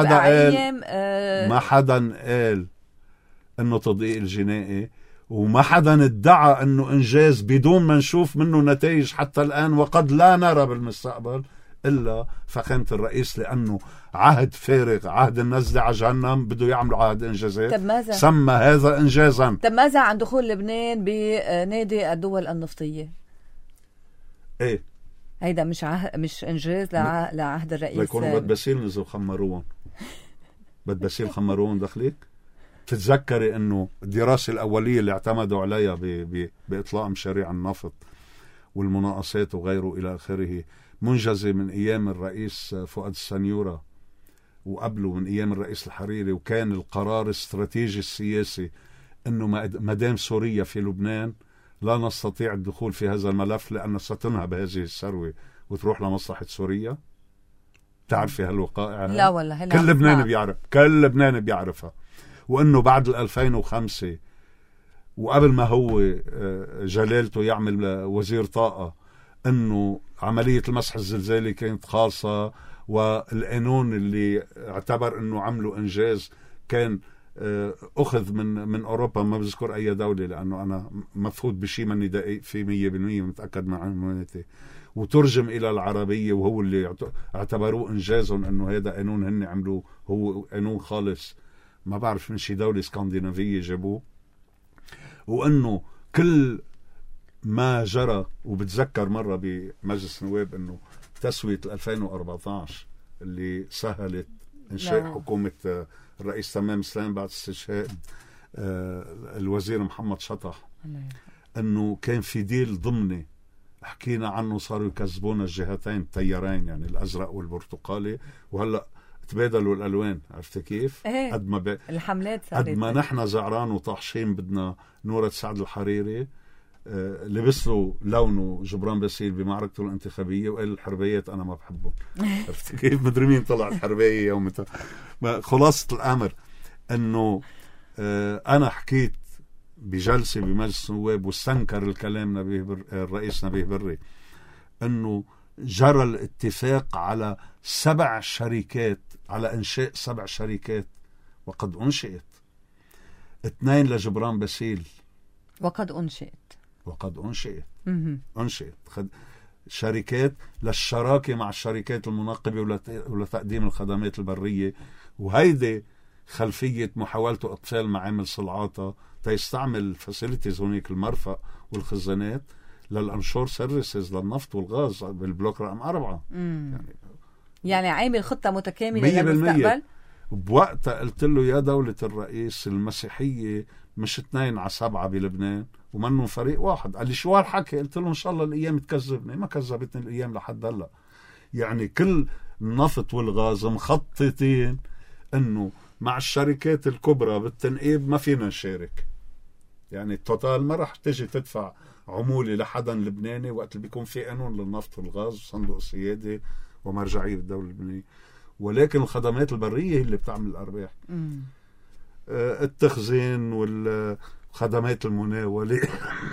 حدا قال إنه تدقيق الجنائي، وما حدا ادعى إنه إنجاز بدون ما نشوف منه نتائج حتى الآن، وقد لا نرى بالمستقبل إلا فخامة الرئيس، لأنه عهد فارغ، عهد النزلة على جهنم، بده يعملوا عهد إنجازات. سمى هذا إنجازا. طب ماذا عن دخول لبنان بنادي الدول النفطية؟ إيه هيدا مش إنجاز لعهد الرئيس؟ ليكونوا بدبسيل نزلوا خمروهم بدبسيل خمروهم دخليك. تتذكري إنه الدراسة الأولية اللي اعتمدوا عليها بإطلاق مشاريع النفط والمناقصات وغيره إلى آخره منجزة من أيام الرئيس فؤاد السنيورة وقبله من أيام الرئيس الحريري، وكان القرار الاستراتيجي السياسي أنه مدام سوريا في لبنان لا نستطيع الدخول في هذا الملف لأن ستنهب هذه الثروة وتروح لمصلحة سوريا. تعرفي هالوقائع؟ لا والله كل لبنان بيعرفها. وأنه بعد 2005 وقبل ما هو جلالته يعمل وزير طاقة أنه عملية المسح الزلزالي كانت خاصة، والقانون اللي اعتبر أنه عمله إنجاز كان أخذ من أوروبا، ما بذكر أي دولة لأنه أنا مفهود بشي مني دقيق في 100% متأكد مع عنوانتي، وترجم إلى العربية، وهو اللي اعتبروه إنجازهم أنه هذا قانون هن عملوه، هو قانون خالص ما بعرف من شي دولة اسكندنافية جابوه. وأنه كل ما جرى، وبتذكر مرة بمجلس النواب أنه تسوية 2014 اللي سهلت إنشاء حكومة الرئيس تمام سلام بعد استشهاد الوزير محمد شطح، أنه كان في ديل ضمني حكينا عنه، صاروا يكذبون الجهتين التيارين يعني الأزرق والبرتقالي، وهلأ تبادلوا الألوان. عرفت كيف؟ قد ما الحملات صارت، قد ما نحن زعران وطاحشين بدنا نورة سعد الحريري لبس له لونه جبران باسيل بمعركته الانتخابية وقال الحربيات أنا ما بحبه. عرفت كيف؟ مدري مين طلع الحربية يومتها. خلاصة الأمر أنه أنا حكيت بجلسة بمجلس النواب واستنكر الكلام الرئيس نبيه بري أنه جرى الاتفاق على 7 شركات، على إنشاء 7 شركات، وقد أنشئت 2 لجبران باسيل، وقد أنشئت شركات للشراكة مع الشركات المناقبة ولتقديم الخدمات البرية. وهيدي خلفية محاولته إقفال معامل صلعاتها تيستعمل فاسيلتيز هونيك المرفق والخزانات للأنشور سيرفيسز للنفط والغاز بالبلوك رقم 4. يعني عامل خطة متكاملة للمستقبل. بوقتها قلت له يا دولة الرئيس المسيحية مش 2 على 7 بلبنان ومنهم فريق واحد. قال لي شو هالحكي؟ قلت له إن شاء الله الأيام تكذبني. ما كذبتني الأيام لحد هلا. يعني كل النفط والغاز مخططين انه مع الشركات الكبرى بالتنقيب ما فينا نشارك. يعني التوتال ما رح تجي تدفع عمولة لحدا لبناني وقت اللي بيكون في قانون للنفط والغاز وصندوق السيادة ومرجعية الدولة اللبنانية، ولكن الخدمات البرية هي اللي بتعمل الأرباح. التخزين والخدمات المناولة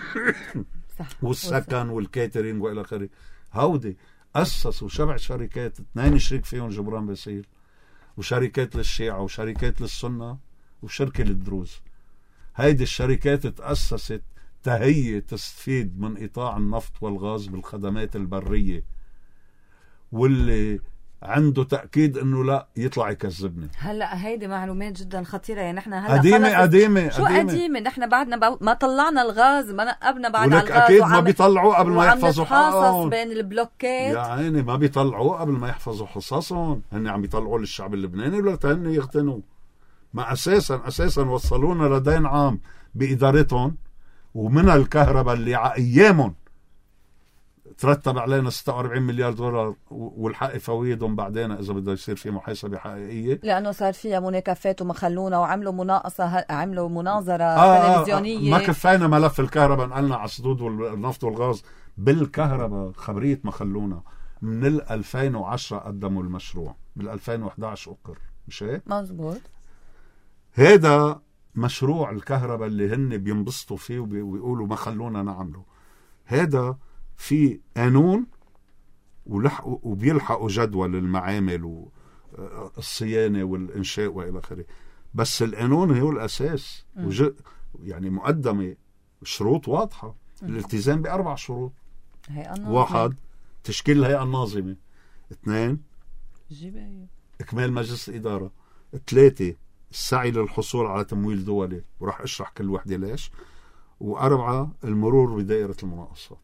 والسكن والكاترينج وإلى آخره. هودي أسسوا 7 شركات، 2 شريك فيهم جبران باسيل، وشركات للشيعة وشركات للسنة وشركة للدروز. هيدي الشركات تأسست تهي تستفيد من قطاع النفط والغاز بالخدمات البرية، واللي عنده تأكيد انه لا يطلع يكذبني. هلا هيدي معلومات جدا خطيرة. يعني نحن هلا قديمة شو قديمة؟ نحن بعدنا ما طلعنا الغاز، ما نقبنا بعد على الغاز، اكيد ما بيطلعوا قبل ما يحفظوا حقهم بين البلوكات. يا عيني ما بيطلعوا قبل ما يحفظوا حصصهم. هن عم يطلعوا للشعب اللبناني ولا تهني يغتنوا؟ ما اساسا وصلونا لدين عام بإدارتهم، ومن الكهرباء اللي ايامهم ترتب علينا 46 مليار دولار والحق فويدهم بعدين اذا بده يصير في محاسبه حقيقيه، لانه صار فيها مناكفات ومخلونا وعملوا مناقصه، عملوا مناظره تلفزيونيه. ما كفينا ملف الكهرباء، نقلنا على السدود والنفط والغاز. بالكهرباء خبريه مخلونا من 2010 قدموا المشروع، بال 2011 اقر، مش هيك؟ مزبوط. هذا مشروع الكهرباء اللي هن بينبسطوا فيه وبيقولوا ما خلونا نعمله. هذا في قانون وبيلحقوا جدول المعامل والصيانة والإنشاء وإلى آخره، بس القانون هو الأساس. يعني مقدمة شروط واضحة. الالتزام ب4 شروط: 1 تشكيل الهيئة الناظمة، 2 إكمال مجلس الإدارة، 3 السعي للحصول على تمويل دولي، وراح أشرح كل وحدة ليش، و4 المرور بدائرة المناقصات.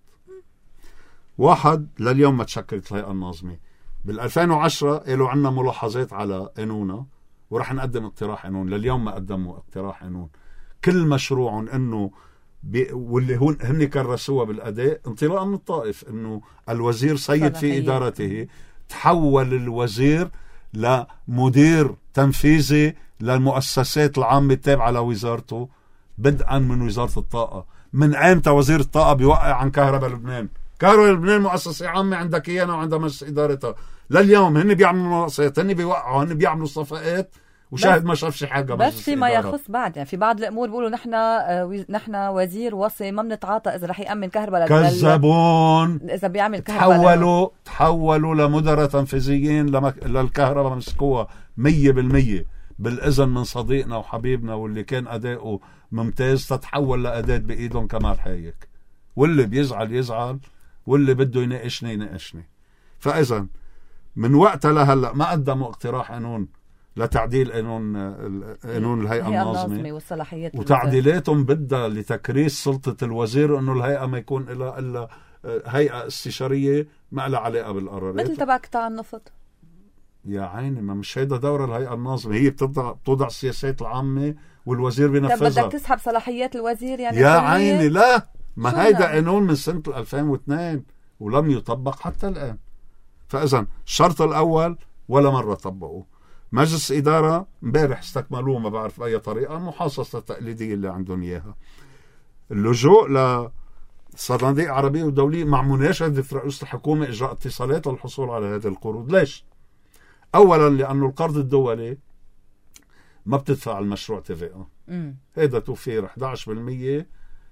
1 لليوم ما تشكلت الهيئة الناظمة. بال2010 قالوا عنا ملاحظات على قانونا ورح نقدم اقتراح قانون. لليوم ما قدموا اقتراح قانون. كل مشروع انه واللي هن كرسوها بالأداء انطلاقا من الطائف انه الوزير سيد في إدارته. تحول الوزير لمدير تنفيذي للمؤسسات العامة التابعة لوزارته، بدءا من وزارة الطاقة. من ايمتى وزير الطاقة بيوقع عن كهرباء لبنان؟ كهرباء لبنان مؤسسة عامة عندك ايانا وعندها مجلس ادارتها. لليوم هن بيعملوا مناقصات، هن بيوقعوا، هن بيعملوا صفقات، وشاهد ما شاف شي حاجة. بس فيما يخص بعد، يعني في بعض الامور بيقولوا نحن وزير وصي ما بنتعاطى اذا رح يأمن كهرباء. كذبون. اذا بيعمل كهرباء تحولوا لمدراء تنفيذيين للكهرباء، مسكوها 100% بالاذن من صديقنا وحبيبنا واللي كان اداؤه ممتاز، تتحول لأداة بايدهم كمال حايك. واللي بيزعل يزعل، واللي بده يناقشني. فاذا من وقتها لهلا ما قدموا اقتراح قانون لتعديل قانون الهيئة الناظمة والصلاحيات، وتعديلاتهم بدها لتكريس سلطة الوزير انه الهيئة ما يكون الا هيئة استشارية ما لها علاقة بالقرارات، مثل تبع قطاع النفط. يا عيني ما مش هيدا دور الهيئة الناظمة. هي بتوضع السياسات العامة والوزير بينفذها. بدك تسحب صلاحيات الوزير يعني؟ يا عيني لا، ما هيدا قانون من سنة 2002 ولم يطبق حتى الآن. فإذا الشرط الأول ولا مرة طبقوه. مجلس إدارة امبارح استكملوه ما بعرف بأي طريقة، المحاصصة التقليدية اللي عندهم إياها. اللجوء لصناديق عربية ودولية مع مناشدة رئيس الحكومة إجراء اتصالات للحصول على هذه القروض. ليش؟ أولا لأنه القرض الدولي ما بتدفع المشروع TVA. هذا توفير 11%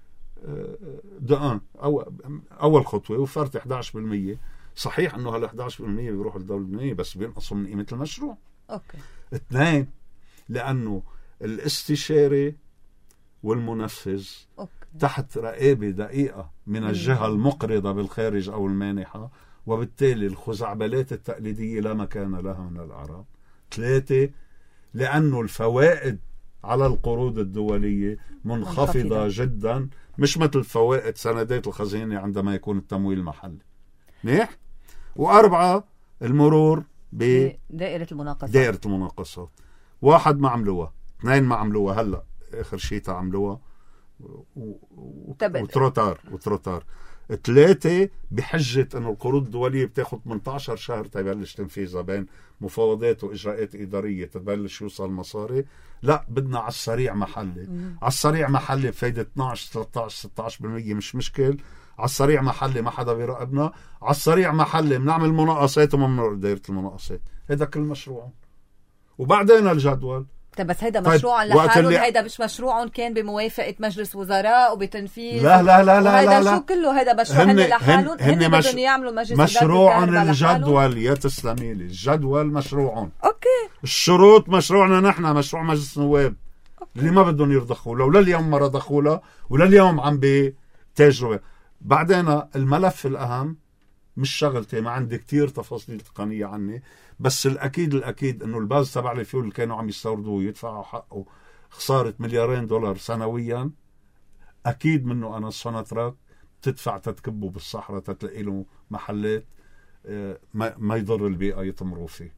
أول خطوة، وفرت 11%. صحيح أنه هال 11% بيروح للدولة اللبنانية بس بينقصوا من قيمة المشروع. أوكي. 2 لأنه الاستشاري والمنفذ تحت رقابة دقيقة من الجهة المقرضة بالخارج أو المانحة، وبالتالي الخزعبلات التقليدية لا مكان لها من الأعراب. 3 لأنه الفوائد على القروض الدولية منخفضة جدا، مش مثل فوائد سندات الخزينة عندما يكون التمويل محلي. منيح. 4 المرور بدائرة المناقصات. 1 ما عملوها، 2 ما عملوها، هلا آخر شيء عملوها وتروتار. 3 بحجة أنه القروض الدولية بتاخد 18 شهر تبلش تنفيذها بين مفاوضات وإجراءات إدارية تبلش يوصل مصاري. لا، بدنا على السريع محلي. على السريع محلي بفايدة 12 13 16% مش مشكل. على السريع محلي ما حدا بيراقبنا. على السريع محلي بنعمل مناقصات وممنوع دايرة المناقصات. هذا كل مشروع. وبعدين الجدول. طيب بس هيدا مشروع لحاله، هيدا مش مشروع كان بموافقة مجلس وزراء وبتنفيذ. لا لا لا لا لا, لا. شو كله هيدا مشروع هن لحالهم. هن بدهم يعملوا مجلس مشروع الجدول. يا تسلمي لي، الجدول مشروع. اوكي. الشروط مشروعنا نحن، مشروع مجلس النواب اللي ما بدهم يرضخوا له، ولا اليوم ما رضخوا له، ولا اليوم عم بتجربة. بعدين الملف الأهم مش شغلتي، ما عندي كتير تفاصيل تقنية عني، بس الأكيد إنه الباز تبع الفيول اللي كانوا عم يستوردوه يدفعوا حقه خسارة $2 مليار سنويا. أكيد منه أنا السوناتراك تدفع تتكبه بالصحراء تتلاقي له محلات ما يضر البيئة يتمروا فيه.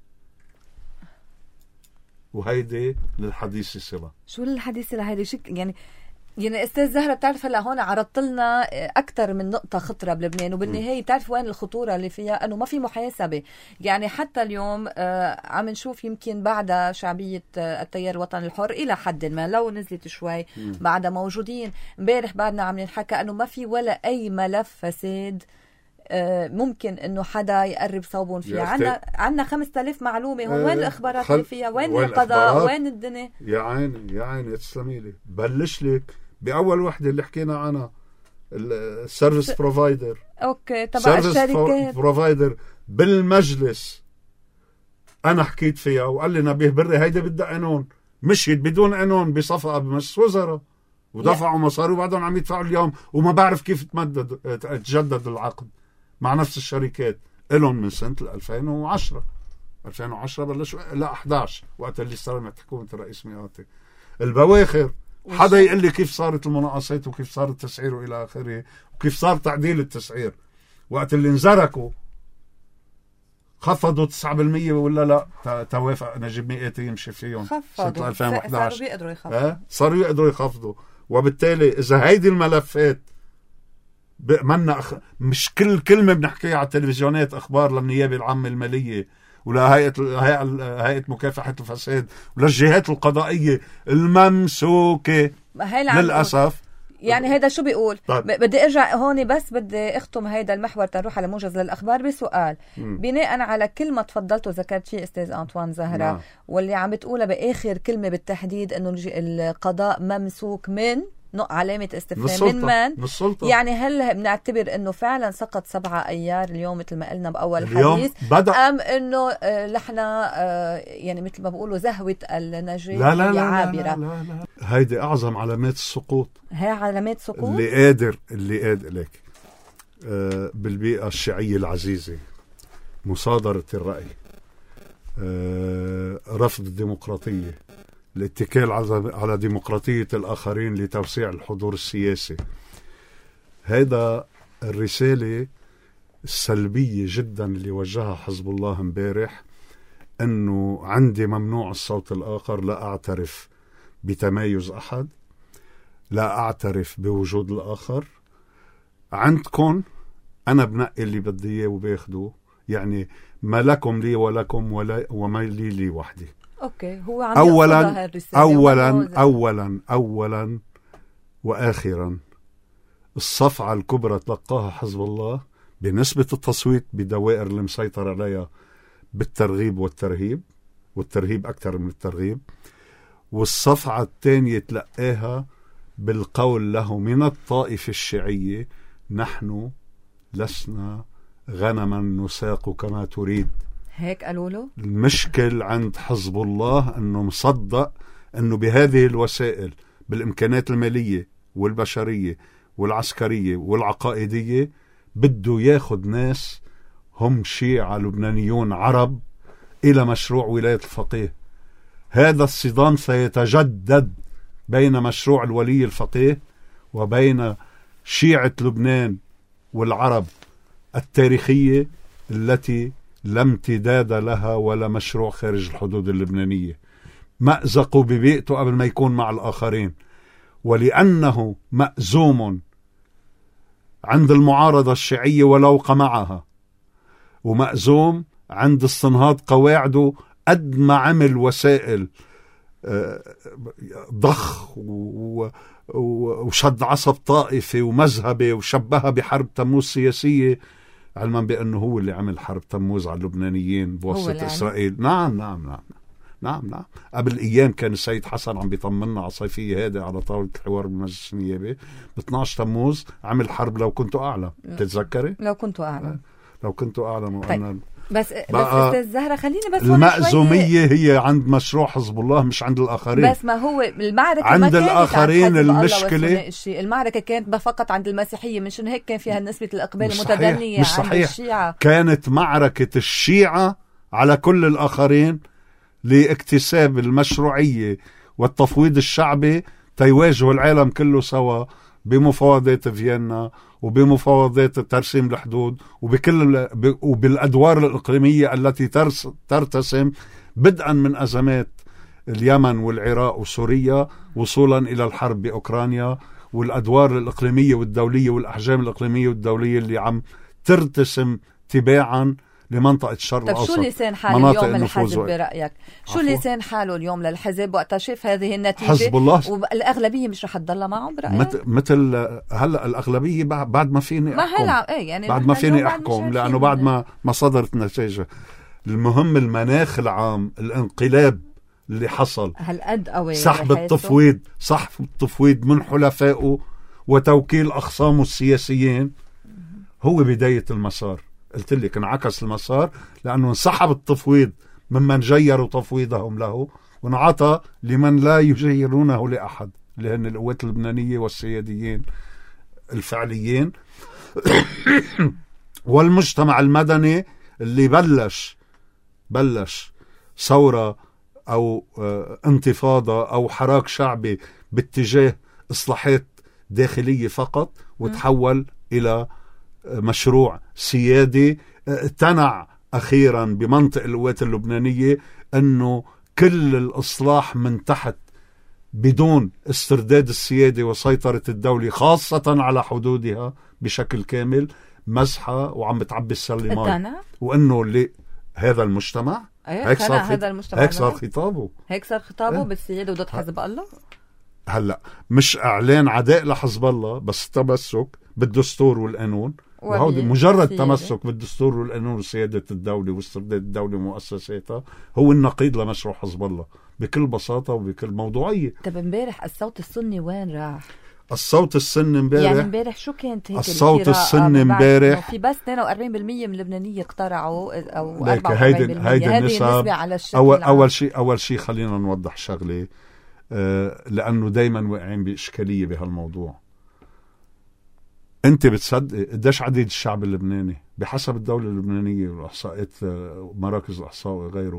وهيدي للحديث السبا. شو للحديث لهيدي يعني استاذ زهرة، بتعرف هلا هون عرضت لنا اكثر من نقطه خطره بلبنان، وبالنهايه بتعرف وين الخطوره اللي فيها؟ انه ما في محاسبه. يعني حتى اليوم عم نشوف يمكن بعد شعبيه التيار الوطني الحر الى حد ما لو نزلت شوي بعد موجودين. امبارح بعدنا عم نحكى انه ما في ولا اي ملف فساد ممكن انه حدا يقرب صوبهم فيها. عنا 5000 معلومه هون. وين الاخبارات اللي فيها؟ وين القضاء؟ وين الدنيا؟ يا عيني تسلمي لي. بلش لك باول وحده اللي حكينا عنها، السيرفيس بروفايدر. اوكي، تبع الشركات بروفايدر بالمجلس انا حكيت فيها وقال لي نبيه بري هيدا بدها قانون. مشيت بدون قانون بصفقه بمجلس وزراء ودفعوا مصاري وبعدهم عم يدفعوا اليوم، وما بعرف كيف تجدد العقد مع نفس الشركات. إلهم من سنة 2010 بلشوا، لا 11 وقت اللي استلمت حكومة الرئيس ميقاتي البواخر. حدا يقول لي كيف صارت المناقصات وكيف صار التسعير وإلى آخره، وكيف صار تعديل التسعير وقت اللي انزركوا خفضوا 9% ولا لا توافق نجيب ميقاتي يمشي فيهم سنة 2011. صاروا يقدروا يخفضوا. وبالتالي إذا هيدي الملفات مش كل كلمة بنحكيها على التلفزيونات أخبار للنيابة العامة المالية ولا هيئة مكافحة الفساد ولا الجهات القضائية الممسوكة للأسف. يعني هيدا شو بيقول؟ طيب. بدي ارجع هون، بس بدي اختم هيدا المحور تروح على موجز للاخبار بسؤال بناء على كل ما تفضلت وذكرت فيه استاذ أنطوان زهرة واللي عم بتقولها باخر كلمه بالتحديد انه القضاء ممسوك من علامة استفهام من يعني هل بنعتبر انه فعلا سقط 7 ايار اليوم مثل ما قلنا باول حديث، ام انه لحنا يعني مثل ما بقولوا زهوة النجاة لا عابرة؟ لا لا لا. هيدي اعظم علامات السقوط. هي علامات سقوط اللي قادر لك بالبيئة الشيعية العزيزة مصادرة الرأي، رفض الديمقراطية، الاتكال على ديمقراطية الآخرين لتوسيع الحضور السياسي. هذا الرسالة السلبية جدا اللي وجهها حزب الله امبارح، أنه عندي ممنوع الصوت الآخر، لا أعترف بتمايز أحد، لا أعترف بوجود الآخر. عندكم أنا بنقي اللي بدي إياه وباخده، يعني ما لكم لي ولكم وما لي وحدي. اوكي، هو عم اولا واخرا الصفعة الكبرى تلقاها حزب الله بنسبة التصويت بدوائر اللي مسيطر عليها بالترغيب والترهيب اكثر من الترغيب، والصفعة الثانية تلقاها بالقول له من الطائفة الشيعية: نحن لسنا غنما نساق كما تريد. هيك قالوا له. المشكل عند حزب الله أنه مصدق أنه بهذه الوسائل بالإمكانات المالية والبشرية والعسكرية والعقائدية بده ياخد ناس هم شيعة لبنانيون عرب إلى مشروع ولاية الفقيه. هذا الصدام سيتجدد بين مشروع الولي الفقيه وبين شيعة لبنان والعرب التاريخية التي لا امتداد لها ولا مشروع خارج الحدود اللبنانية. مأزقوا ببيئته قبل ما يكون مع الآخرين، ولأنه مأزوم عند المعارضة الشيعية ولو قمعها، ومأزوم عند استنهاض قواعده قد ما عمل وسائل ضخ وشد عصب طائفي ومذهبي وشبهها بحرب تموز سياسية، علما بأنه هو اللي عمل حرب تموز على اللبنانيين بواسطة إسرائيل. نعم. قبل أيام كان السيد حسن عم بيطمنا على صيفية هذا على طاولة الحوار بالمجلس النيابي ب 12 تموز عمل حرب لو كنت أعلم. تتذكري؟ لو كنت أعلم. طيب. بس أستاذ زهرة خليني بس المأزومية هي عند مشروع حزب الله مش عند الآخرين. بس ما هو المعركة عند ما كانت الآخرين عند المشكلة المعركة كانت فقط عند المسيحية، مشان هيك كان فيها نسبة الإقبال المتدنية مش صحيح. عند الشيعة كانت معركة الشيعة على كل الآخرين لاكتساب المشروعية والتفويض الشعبي تيواجهوا العالم كله سوا بمفاوضات فيينا وبمفاوضات ترسيم الحدود وبالأدوار الإقليمية التي ترتسم بدءا من أزمات اليمن والعراق وسوريا وصولا إلى الحرب بأوكرانيا، والأدوار الإقليمية والدولية والأحجام الإقليمية والدولية اللي عم ترتسم تباعا لمنطقة الشرق الأوسط. طب شو لسان حاله اليوم الحزب برأيك؟ شو لسان حاله اليوم للحزب وقت شاف هذه النتيجة؟ حزب الله والأغلبية مش رح تضل معهم برأيك؟ مثل هلا الأغلبية بعد ما فيني أحكم، يعني بعد ما فيني أحكم لأنه بعد ما صدرت نتيجة. المهم المناخ العام، الانقلاب اللي حصل، هالقد قوي، سحب التفويض من حلفائه وتوكيل أخصامه السياسيين هو بداية المسار. قلت لك انعكس المسار لأنه انسحب التفويض ممن جيروا تفويضهم له وانعطى لمن لا يجيرونه لأحد، اللي هن القوات اللبنانية والسياديين الفعليين والمجتمع المدني اللي بلش ثورة أو انتفاضة أو حراك شعبي باتجاه إصلاحات داخلية فقط، وتحول إلى مشروع سيادي تنع أخيرا بمنطق القوات اللبنانية أنه كل الإصلاح من تحت بدون استرداد السيادة وسيطرة الدولة خاصة على حدودها بشكل كامل مزحة وعم بتعبي السلة ماي، وأنه اللي هذا المجتمع هيك صار خطابه بالسيادة وضد حزب الله. هلأ مش إعلان عداء لحزب الله، بس تمسك بالدستور والقانون، وهذا مجرد تمسك بالدستور والقانون وسيادة الدولة واسترداد الدولة ومؤسساتها هو النقيض لمشروع حزب الله بكل بساطة وبكل موضوعية. طب امبارح الصوت السني وين راح؟ الصوت السني امبارح، يعني امبارح شو كانت هيك الصوت السني امبارح؟ في بس 42% من اللبنانية اقترعوا او 44%. هيدي النسب على الشكل اول شيء خلينا نوضح شغله، لانه دايما واقعين باشكاليه بهالموضوع. انت بتصدق قديش عدد الشعب اللبناني بحسب الدولة اللبنانية والاحصاءات مراكز الاحصاء وغيره؟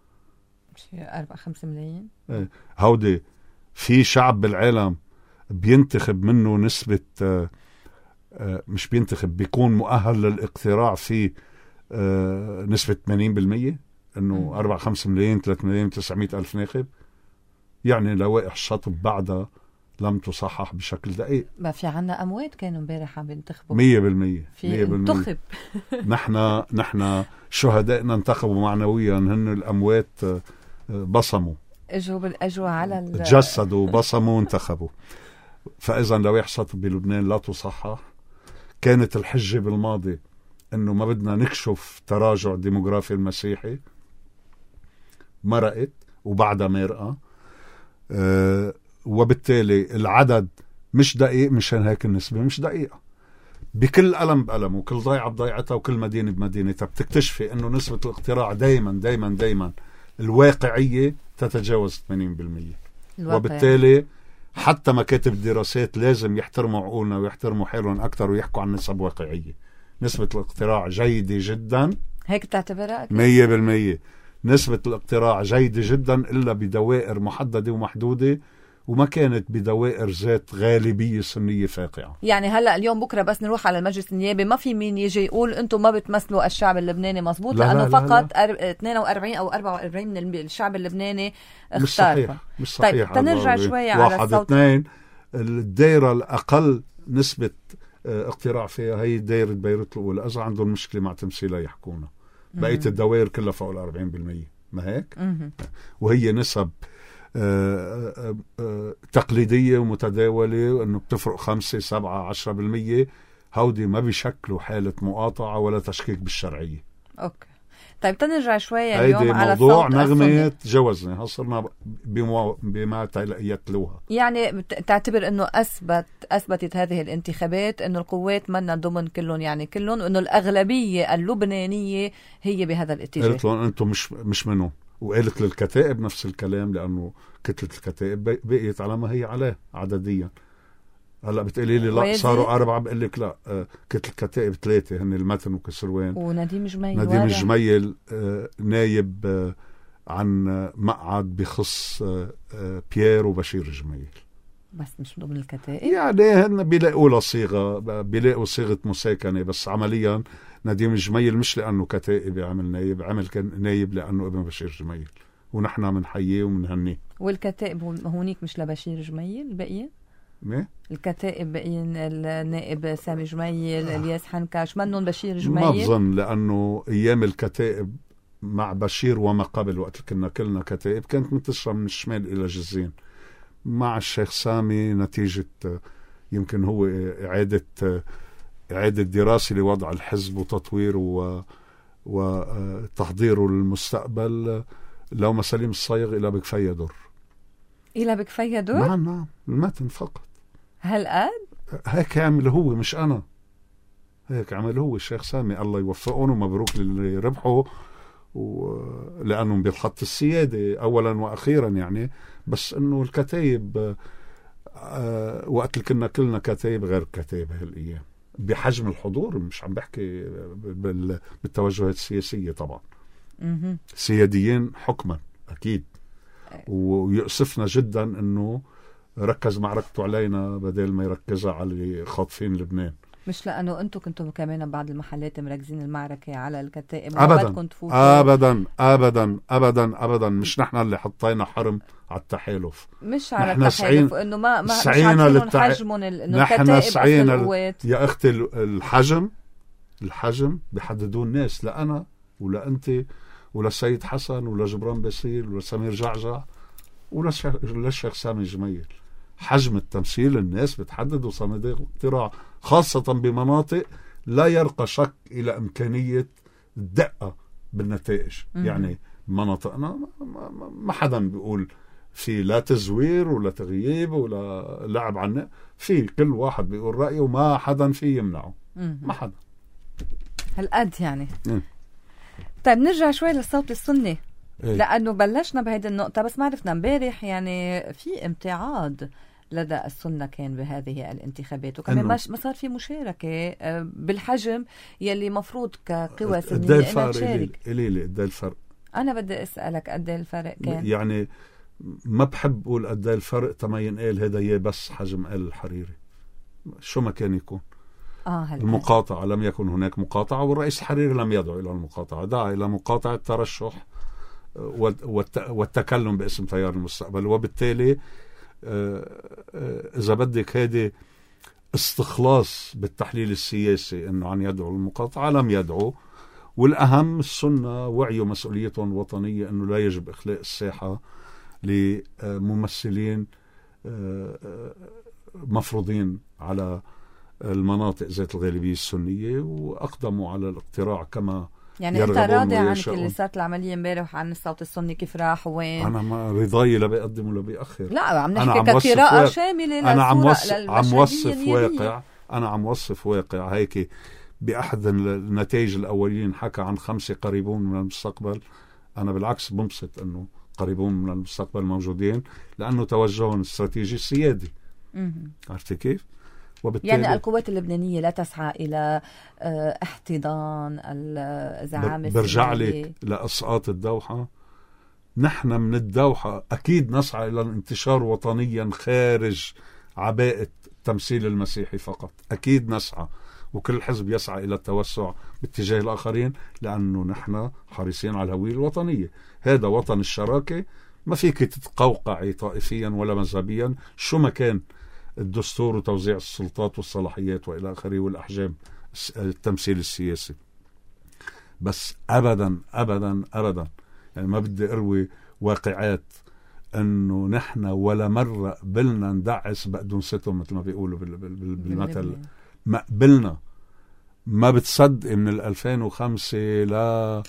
4-5 ملايين. هودي في شعب بالعالم بينتخب منه نسبة مش بينتخب، بيكون مؤهل للاقتراع في نسبة 80%، انه 4-5 ملايين 3 ملايين 900 ألف ناخب. يعني لوائح الشطب بعدها لم تصحح بشكل دقيق. ما في عنا أموات كانوا امبارح عم ينتخبوا 100%. في انتخب. نحن شهدائنا انتخبوا معنويا، هن الأموات بصموا، اجوا على تجسدوا بصموا وانتخبوا. فإذا لوائح الشطب بلبنان لا تصحح. كانت الحجة بالماضي انه ما بدنا نكشف تراجع ديموغرافي المسيحي، مرقت وبعدها مرقة، وبالتالي العدد مش دقيق، مشان هيك النسبة مش دقيقة. بكل ألم بألم وكل ضيعة بضيعتها وكل مدينة بمدينتها بتكتشفي انه نسبة الاقتراع دايما الواقعية تتجاوز 80%. وبالتالي حتى مكاتب الدراسات لازم يحترموا عقولنا ويحترموا حالهم أكثر ويحكوا عن نسب واقعية. نسبة الاقتراع جيدة جدا. هيك تعتبرها؟ 100%. نسبة الاقتراع جيدة جدا إلا بدوائر محددة ومحدودة، وما كانت بدوائر ذات غالبية سنية فاقعة. يعني هلأ اليوم بكرة بس نروح على المجلس النيابي ما في مين يجي يقول أنتم ما بتمثلوا الشعب اللبناني مظبوط، لأنه فقط 42 أو 44 من الشعب اللبناني اختار. مش صحيح. طيب تنرجع شوية على الصوت. 1-2 الدائرة الأقل نسبة اقتراع فيها هي دايرة بيروت الأولى. إذا عندهم مشكلة مع تمثيلها يحكونا. بقية الدوائر كلها فوق 40%، ما هيك؟ وهي نسب تقليدية ومتداولة، وأنه بتفرق 5 7 10%. هودي ما بيشكلوا حالة مقاطعة ولا تشكيك بالشرعية. أوكي. طيب تنرجع شوية اليوم على موضوع نغمة جوزنا هصرنا بما يتلوها. يعني تعتبر أنه أثبتت هذه الانتخابات أنه القوات منا ضمن كلهم، يعني كلهم، وأنه الأغلبية اللبنانية هي بهذا الاتجاه. قلت لهم أنتم مش منهم. وقالت للكتائب نفس الكلام، لأنه كتلة الكتائب بقيت على ما هي عليه عدديا. هلا بتقولي لي لا صاروا 4، بقول لك لا، كتلة الكتائب 3 هن المتن وكسروان ونديم جميل. نديم جميل نايب عن مقعد بخص بيير وبشير جميل، بس مش ضمن الكتائب. يعني هن بيلاقوا صيغة، بيلاقوا صيغة مساكنة، بس عمليا نديم جميل مش لأنه كتائب عمل نايب، عمل كان نايب لأنه ابن بشير جميل، ونحن منحييه ومنهنيه. والكتائب هونيك مش لبشير جميل البقية؟ مين؟ الكتائب بقين النائب سامي جميل، الياس حنكاش، منهم بشير جميل؟ ما بظن، لأنه أيام الكتائب مع بشير وما قبل وقت كنا كلنا كتائب كانت منتشرة من الشمال إلى جزين. مع الشيخ سامي نتيجة يمكن هو إعادة دراسة لوضع الحزب وتطوير وتحضيره للمستقبل، لو ما سليم الصايغ إلى بكفية دور. إلى بكفية دور؟ نعم المتن فقط. هل قال؟ هيك عمل هو مش أنا، هيك عمل هو الشيخ سامي، الله يوفقهم ومبروك للي ربحوا، لأنهم بالخط السيادة أولا وأخيرا يعني. بس أنه الكتايب وقت اللي كنا كلنا كتايب غير كتايب هالأيام بحجم الحضور، مش عم بحكي بالتوجهات السياسية طبعا. سياديين حكما أكيد. ويؤسفنا جدا أنه ركز معركته علينا بدل ما يركزها على اللي خاطفين لبنان. مش لأنه أنتم كنتم كمان بعض المحلات مركزين المعركة على الكتائب؟ أبدا أبدا أبدا أبدا أبدا. مش نحن اللي حطينا حرم على التحالف، مش على التحالف، إنه ما سعينا نحن سعينا يا أختي الحجم بيحددون الناس، لا أنا ولا أنت ولا سيد حسن ولا جبران باسيل ولا سمير جعجع ولا الشيخ سامي جميل. حجم التمثيل الناس بتحدد وصناديق اقتراع، خاصة بمناطق لا يرقى شك إلى إمكانية الدقة بالنتائج. يعني مناطقنا ما حدا بيقول في لا تزوير ولا تغييب ولا لعب عنه، في كل واحد بيقول رأيه وما حدا فيه يمنعه، ما حدا. هالقد يعني. طيب نرجع شوي للصوت السني. لأنه بلشنا بهيدي النقطة بس ما عرفنا امبارح، يعني في امتعاض لدى السنة كان بهذه الانتخابات، وكمان ما صار في مشاركة بالحجم يلي مفروض كقوى سنية أنها تشارك. قليلي قد الفرق. أنا بدي أسألك قد الفرق كان؟ يعني ما بحب أقول قد الفرق تما ينقال هذا يه بس حجم آل الحريري، شو ما كان يكون. المقاطعة لم يكن هناك مقاطعة، والرئيس الحريري لم يدعو إلى المقاطعة، دعا إلى مقاطعة ترشح والتكلم باسم تيار المستقبل. وبالتالي إذا بدك هذه استخلاص بالتحليل السياسي أنه عن يدعو المقاطعة، لم يدعو. والأهم السنة وعي مسؤوليتهم الوطنية أنه لا يجب إخلاء الساحة لممثلين مفروضين على المناطق ذات الغالبية السنية، وأقدموا على الاقتراع كما يعني أنت راضي عن اللي صارت العملية امبارح عن الصوت السني كيف راح وين؟ أنا ما رضاي لا بيقدم ولا بيأخر. لا عم نحكي كقراءة شاملة. أنا عم وصف واقع هيك. بأحد النتائج الأولين حكى عن 5 قريبون من المستقبل. أنا بالعكس بنبسط أنه قريبون من المستقبل موجودين، لأنه توجههم الاستراتيجي السيادي. عرفتي كيف؟ يعني القوات اللبنانية لا تسعى إلى احتضان الزعامة. برجع لك لإسقاط الدوحة. نحن من الدوحة أكيد نسعى إلى الانتشار وطنيا خارج عباءة التمثيل المسيحي فقط، أكيد نسعى، وكل حزب يسعى إلى التوسع باتجاه الآخرين، لأنه نحن حريصين على الهوية الوطنية. هذا وطن الشراكة، ما فيك تتقوقعي طائفيا ولا مذهبيا، شو ما كان الدستور وتوزيع السلطات والصلاحيات وإلى آخره والأحجام التمثيل السياسي. بس أبدا أبدا أبدا يعني ما بدي أروي واقعات أنه نحن ولا مرة قبلنا ندعس بقدونستهم مثل ما بيقولوا بالمثل. ما قبلنا. ما بتصدق من 2005 ل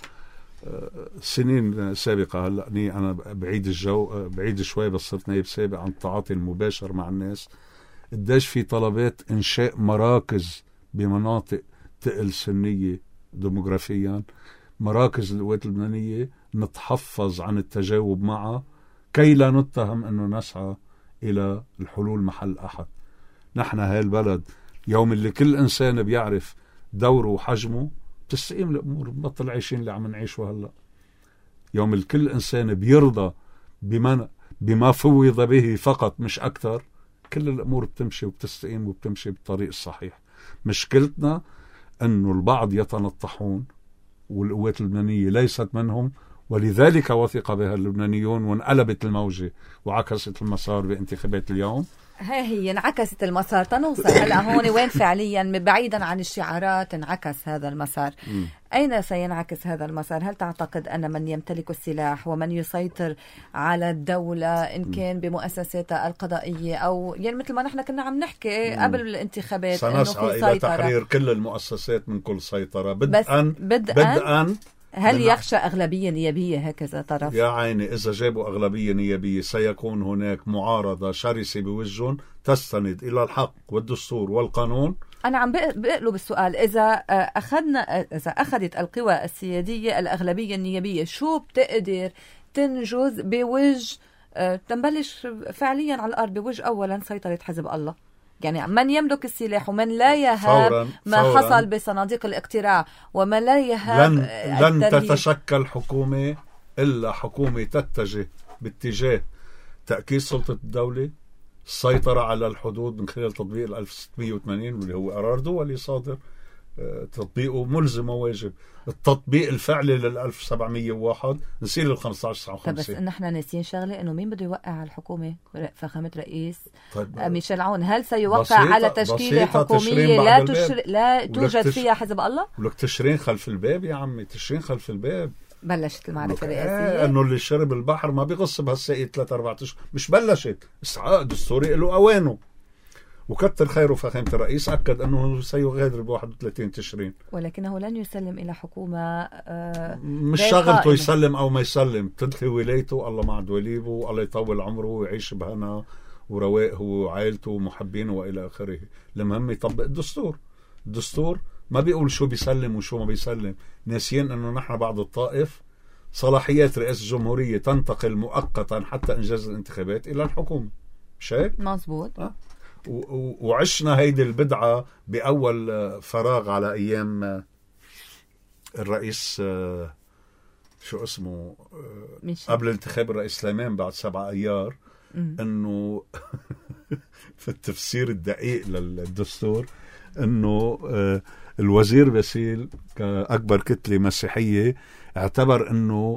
سنين سابقة. هلا أنا بعيد شوي بس صرت نائب سابق عن التعاطي المباشر مع الناس. قديش في طلبات إنشاء مراكز بمناطق تقل سنية ديموغرافيا، مراكز القوات اللبنانية نتحفظ عن التجاوب معها كي لا نتهم أنه نسعى إلى الحلول محل أحد. نحن هاي البلد يوم اللي كل إنسان بيعرف دوره وحجمه تستقيم الأمور، بطل عايشين اللي عم نعيشه هلأ. يوم الكل إنسان بيرضى بما فوض به فقط مش أكتر، كل الأمور بتمشي وبتستقيم وبتمشي بالطريق الصحيح. مشكلتنا أنه البعض يتنطحون والقوات اللبنانية ليست منهم، ولذلك وثق بها اللبنانيون وانقلبت الموجة وعكست المسار بانتخابات اليوم. هي انعكست المسار تنوصل هلا هون وين فعليا بعيدا عن الشعارات انعكس هذا المسار. أين سينعكس هذا المسار؟ هل تعتقد أن من يمتلك السلاح ومن يسيطر على الدولة إن كان بمؤسساتها القضائية أو يعني مثل ما نحن كنا عم نحكي قبل الانتخابات سنسعى إلى تحرير كل المؤسسات من كل سيطرة بدءا هل يخشى أغلبية نيابية هكذا طرف؟ يا عيني إذا جابوا أغلبية نيابية سيكون هناك معارضة شرسة بوجههم تستند إلى الحق والدستور والقانون. أنا عم بقلب السؤال، إذا أخذت القوى السيادية الأغلبية النيابية شو بتقدر تنجز بوجه تنبلش فعليا على الأرض بوجه أولا سيطرة حزب الله؟ يعني من يملك السلاح ومن لا يهاب ما حصل بصناديق الاقتراع ومن لا يهاب لن تتشكل حكومة إلا حكومة تتجه باتجاه تأكيد سلطة الدولة، السيطرة على الحدود من خلال تطبيق 1680 واللي هو قرار دولي صادر تطبيقه ملزم وواجب. التطبيق الفعلي لل 1701 نصير لل 1559. بس نحن ناسين شغله انه مين بده يوقع على الحكومه؟ فخامه رئيس ميشيل عون هل سيوقع على تشكيله حكوميه لا توجد فيها حزب الله؟ ولك تشرين خلف الباب يا عمي، تشرين خلف الباب. بلشت المعركه الرئاسيه انه اللي شرب البحر ما بيغص بهالساقي 3-4 اشهر. مش بلشت، استحقاق دستوري له اوانه وكتر خيره فخامة الرئيس أكد أنه سيغادر ب31 تشرين، ولكنه لن يسلم إلى حكومة مش شغلته يسلم أو ما يسلم، تدخل ولايته الله مع دوليبه، الله يطول عمره ويعيش بهنا ورواء هو وعائلته ومحبينه وإلى آخره. المهم يطبق الدستور. الدستور ما بيقول شو بيسلم وشو ما بيسلم. ناسيين أنه نحن بعد الطائف صلاحيات رئاسة الجمهورية تنتقل مؤقتا حتى إنجاز الانتخابات إلى الحكومة. مش هيك؟ مظبوط. وعشنا هيدي البدعة بأول فراغ على أيام الرئيس شو اسمه قبل انتخاب الرئيس سليمان بعد 7 أيار أنه في التفسير الدقيق للدستور أنه الوزير باسيل كأكبر كتلة مسيحية اعتبر أنه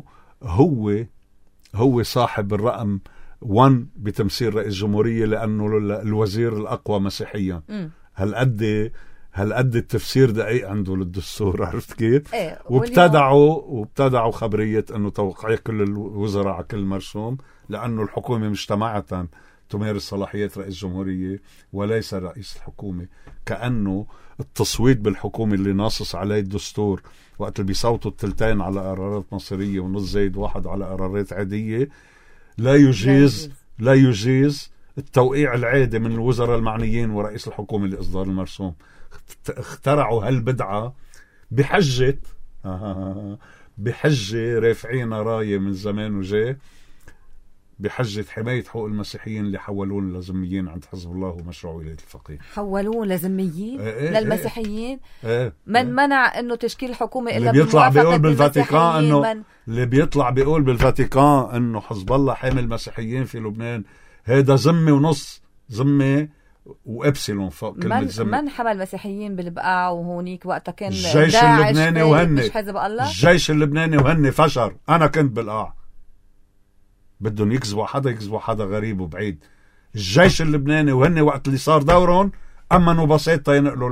هو صاحب الرقم 1 بتمثيل رئيس جمهورية لأنه الوزير الأقوى مسيحيا. هل قد التفسير دقيق عنده للدستور، عرفت كيف؟ إيه. وابتدعوا خبرية أنه توقيع كل الوزراء على كل مرسوم لأنه الحكومة مجتمعة تمارس صلاحيات رئيس جمهورية وليس رئيس الحكومة. كأنه التصويت بالحكومة اللي ناصص عليه الدستور وقت اللي بيصوتوا 2 على قرارات مصيرية ونص زايد 1 على قرارات عادية لا يجيز التوقيع العادي من الوزراء المعنيين ورئيس الحكومة لإصدار المرسوم. اخترعوا هالبدعة بحجة رافعين راية من زمان وجاء بحجة حماية حقوق المسيحيين اللي حولون لذميين عند حزب الله ومشروع ولاية الفقيه. حولون لذميين للمسيحيين. من منع انه تشكيل الحكومة الا اللي بيطلع بيقول بالفاتيكان اللي بيطلع بيقول بالفاتيكان انه حزب الله حامل المسيحيين في لبنان، هذا ذمة ونص، ذمة وابسلون فوق كلمة ذمة. من حمل المسيحيين بالبقاع وهونيك وقتها كان الجيش اللبناني وهن حزب الله. الجيش اللبناني وهن فشر. انا كنت بالقاع بدهم يكذبوا حدا غريب وبعيد. الجيش اللبناني وهن وقت اللي صار دورهم أمنوا بسيطة ينقلوا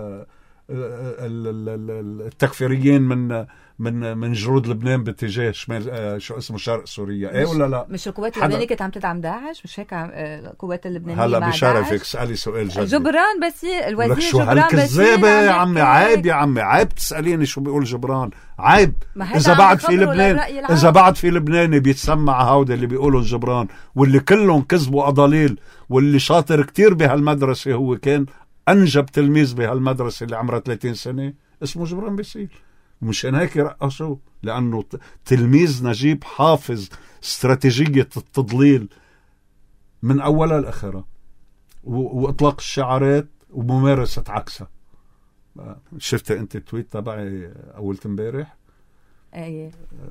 التكفيريين من جنود لبنان باتجاه شمال شو اسمه شرق سوريا. ايه ولا لا؟ مش القوات اللبنانية كانت عم تدعم داعش؟ مش هيك القوات اللبنانية هلا مع بشرفك داعش؟ اسألي سؤال جدي. جبران بسير الوزير شو جبران هالكذابة يا عمي؟ عيب يا عمي، عيب تسأليني شو بيقول جبران. عيب. إذا بعد في لبناني بيتسمع هودا اللي بيقولوا جبران واللي كلهم كذبوا أضاليل، واللي شاطر كتير بهالمدرسة هو كان أنجب تلميذ بهالمدرسة اللي عمرها 30 سنة اسمه جبران بيسيل. ومشان هيك رقصوا لأنه تلميذ نجيب حافظ استراتيجية التضليل من أولها لآخرها، وإطلاق الشعارات وممارسة عكسها. شفت أنت التويت تبعي أول امبارح؟ أيه.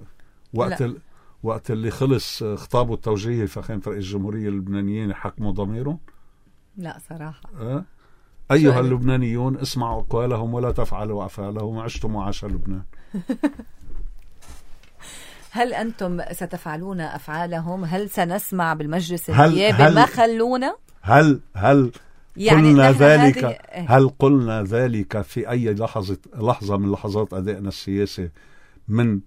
وقت اللي خلص خطابه التوجيهي فخامة رئيس الجمهورية اللبنانيين حكموا ضميرهم؟ لا صراحة. أيها اللبنانيون اسمعوا أقوالهم ولا تفعلوا أفعالهم، عشتم وعاش لبنان. هل أنتم ستفعلون أفعالهم؟ هل سنسمع بالمجلس النيابي ما خلونا؟ هل يعني قلنا ذلك؟ هل قلنا ذلك في أي لحظة من لحظات أدائنا السياسي من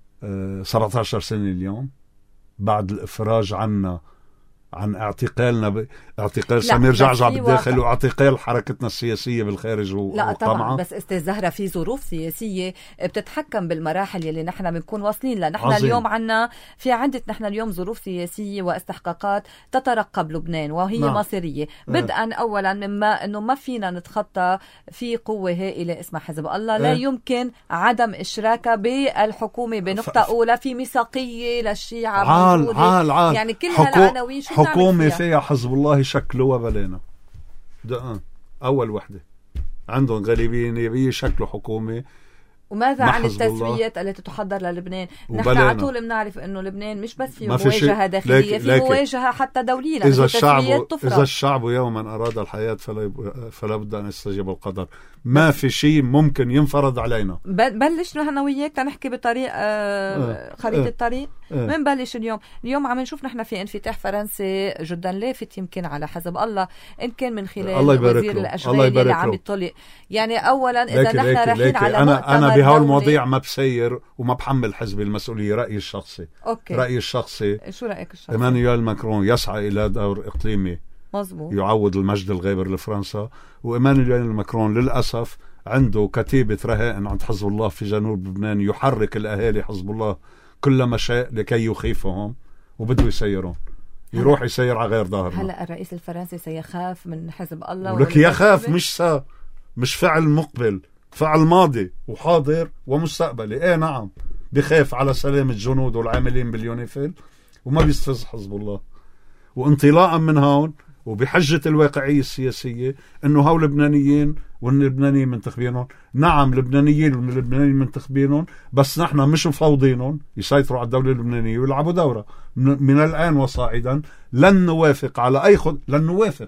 17 سنة اليوم بعد الإفراج عنا عن اعتقالنا اعتقال سمير جعجع بالداخل واعتقال حركتنا السياسية بالخارج لا طبعا، بس استاذ زهرة في ظروف سياسية بتتحكم بالمراحل يلي نحن بنكون واصلين لها. نحن اليوم عنا في عدة نحن اليوم ظروف سياسية واستحقاقات تترقب لبنان وهي مصيرية. بدءا اولا مما انه ما فينا نتخطى في قوة هائلة اسمها حزب الله، لا يمكن عدم اشراكها بالحكومة بنقطة اولى، في ميثاقية للشيعة موجودة. يعني كل هالعناوين حكومة فيها حزب الله شكله وبلانا ده أول وحدة عندهم غالبية نيابية شكله حكومة. وماذا عن التسويات التي تحضر للبنان؟ نحن على طول بنعرف انه لبنان مش بس في مواجهة داخلية، في مواجهة حتى دولية. إذا الشعب يوما أراد الحياة فلا بد أن يستجيب القدر. ما في شيء ممكن ينفرض علينا. بلش نحن وياك تنحكي بطريق خريطة الطريق. من بلش اليوم عم نشوف نحن في انفتاح فرنسي جدا لافت يمكن على حزب الله، إن كان من خلال وزير الأشغال اللي عم يطلق. يعني أولا إذا نحن رايحين على أنا بهول المواضيع ما بسير وما بحمل حزبي المسؤولية. رأيي الشخصي. أوكي. رأيي الشخصي. شو رأيك الشخصي؟ إيمانويل ماكرون يسعى إلى دور إقليمي مظبوط يعوض المجد الغابر لفرنسا، وإيمانويل ماكرون للأسف عنده كتيبة رهائن عند حزب الله في جنوب لبنان يحرك الأهالي حزب الله كل ما شاء لكي يخيفهم وبده يسيرهم. يروح يسير على غير ظهرنا. هلأ الرئيس الفرنسي سيخاف من حزب الله؟ ولك يخاف مش فعل مقبل، فعل ماضي وحاضر ومستقبلي. ايه نعم بخاف على سلامة الجنود والعاملين باليونيفيل وما بيستفز حزب الله. وانطلاقا من هون وبحجة الواقعية السياسية انه هؤلاء لبنانيين واللبنانيين منتخبينهم. نعم لبنانيين واللبنانيين منتخبينهم، بس نحن مش مفوضينهم يسيطروا على الدولة اللبنانية ويلعبوا دورة. من الآن وصاعدا لن نوافق على أي لن نوافق.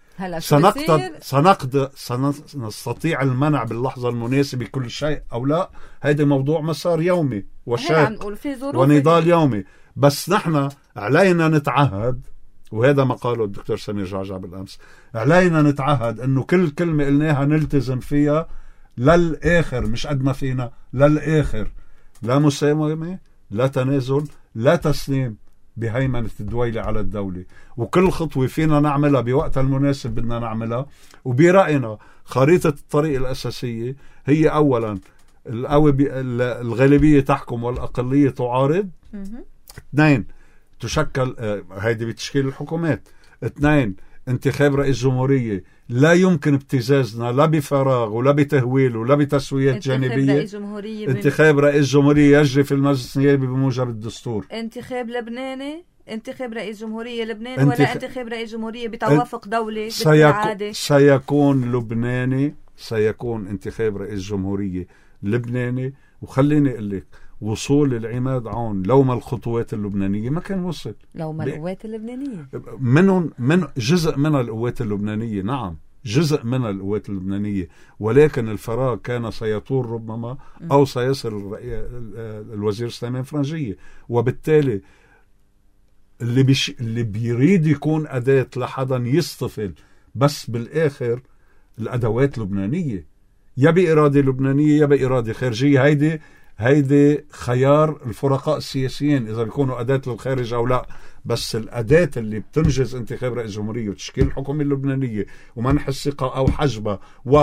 سنستطيع المنع باللحظة المناسبة كل شيء أو لا. هذا موضوع مسار يومي وشاق ونضال يومي. بس نحن علينا نتعهد، وهذا ما قاله الدكتور سمير جعجع بالأمس، علينا نتعهد أنه كل كلمة قلناها نلتزم فيها للآخر، مش قد ما فينا للآخر. لا مساومة، لا تنازل، لا تسليم بهيمنة الدولة على الدولة. وكل خطوة فينا نعملها بوقتها المناسب بدنا نعملها. وبرأينا خريطة الطريق الأساسية هي أولا الغالبية تحكم والأقلية تعارض. 2 تشكل هيدي بتشكيل الحكومات. 2 انتخاب رئيس جمهورية لا يمكن ابتزازنا لا بفراغ ولا بتهويل ولا بتسويات جانبية. انتخاب رئيس جمهورية يجري في المجلس النيابي بموجب الدستور. انتخاب لبناني، انتخاب رئيس جمهورية لبنان ولا انتخاب رئيس جمهورية بتوافق دولة بالعادة. سيكون لبناني، سيكون انتخاب رئيس جمهورية لبناني. وخليني أقول لك وصول العماد عون لو ما الخطوات اللبنانية ما كان وصل. لو ما القوات اللبنانية من جزء من القوات اللبنانية. نعم جزء من القوات اللبنانية، ولكن الفراغ كان سيطول ربما أو سيصل الوزير سليمان فرنجية. وبالتالي اللي بيريد يكون أداة لحدا يصطفل، بس بالآخر الأدوات لبنانية، يا بإرادة لبنانية يا بإرادة خارجية. هيدي خيار الفرقاء السياسيين إذا بيكونوا أداة للخارج أو لا. بس الأداة اللي بتنجز انتخاب رئيس جمهورية وتشكيل الحكومة اللبنانية ومنح الثقة أو حجبها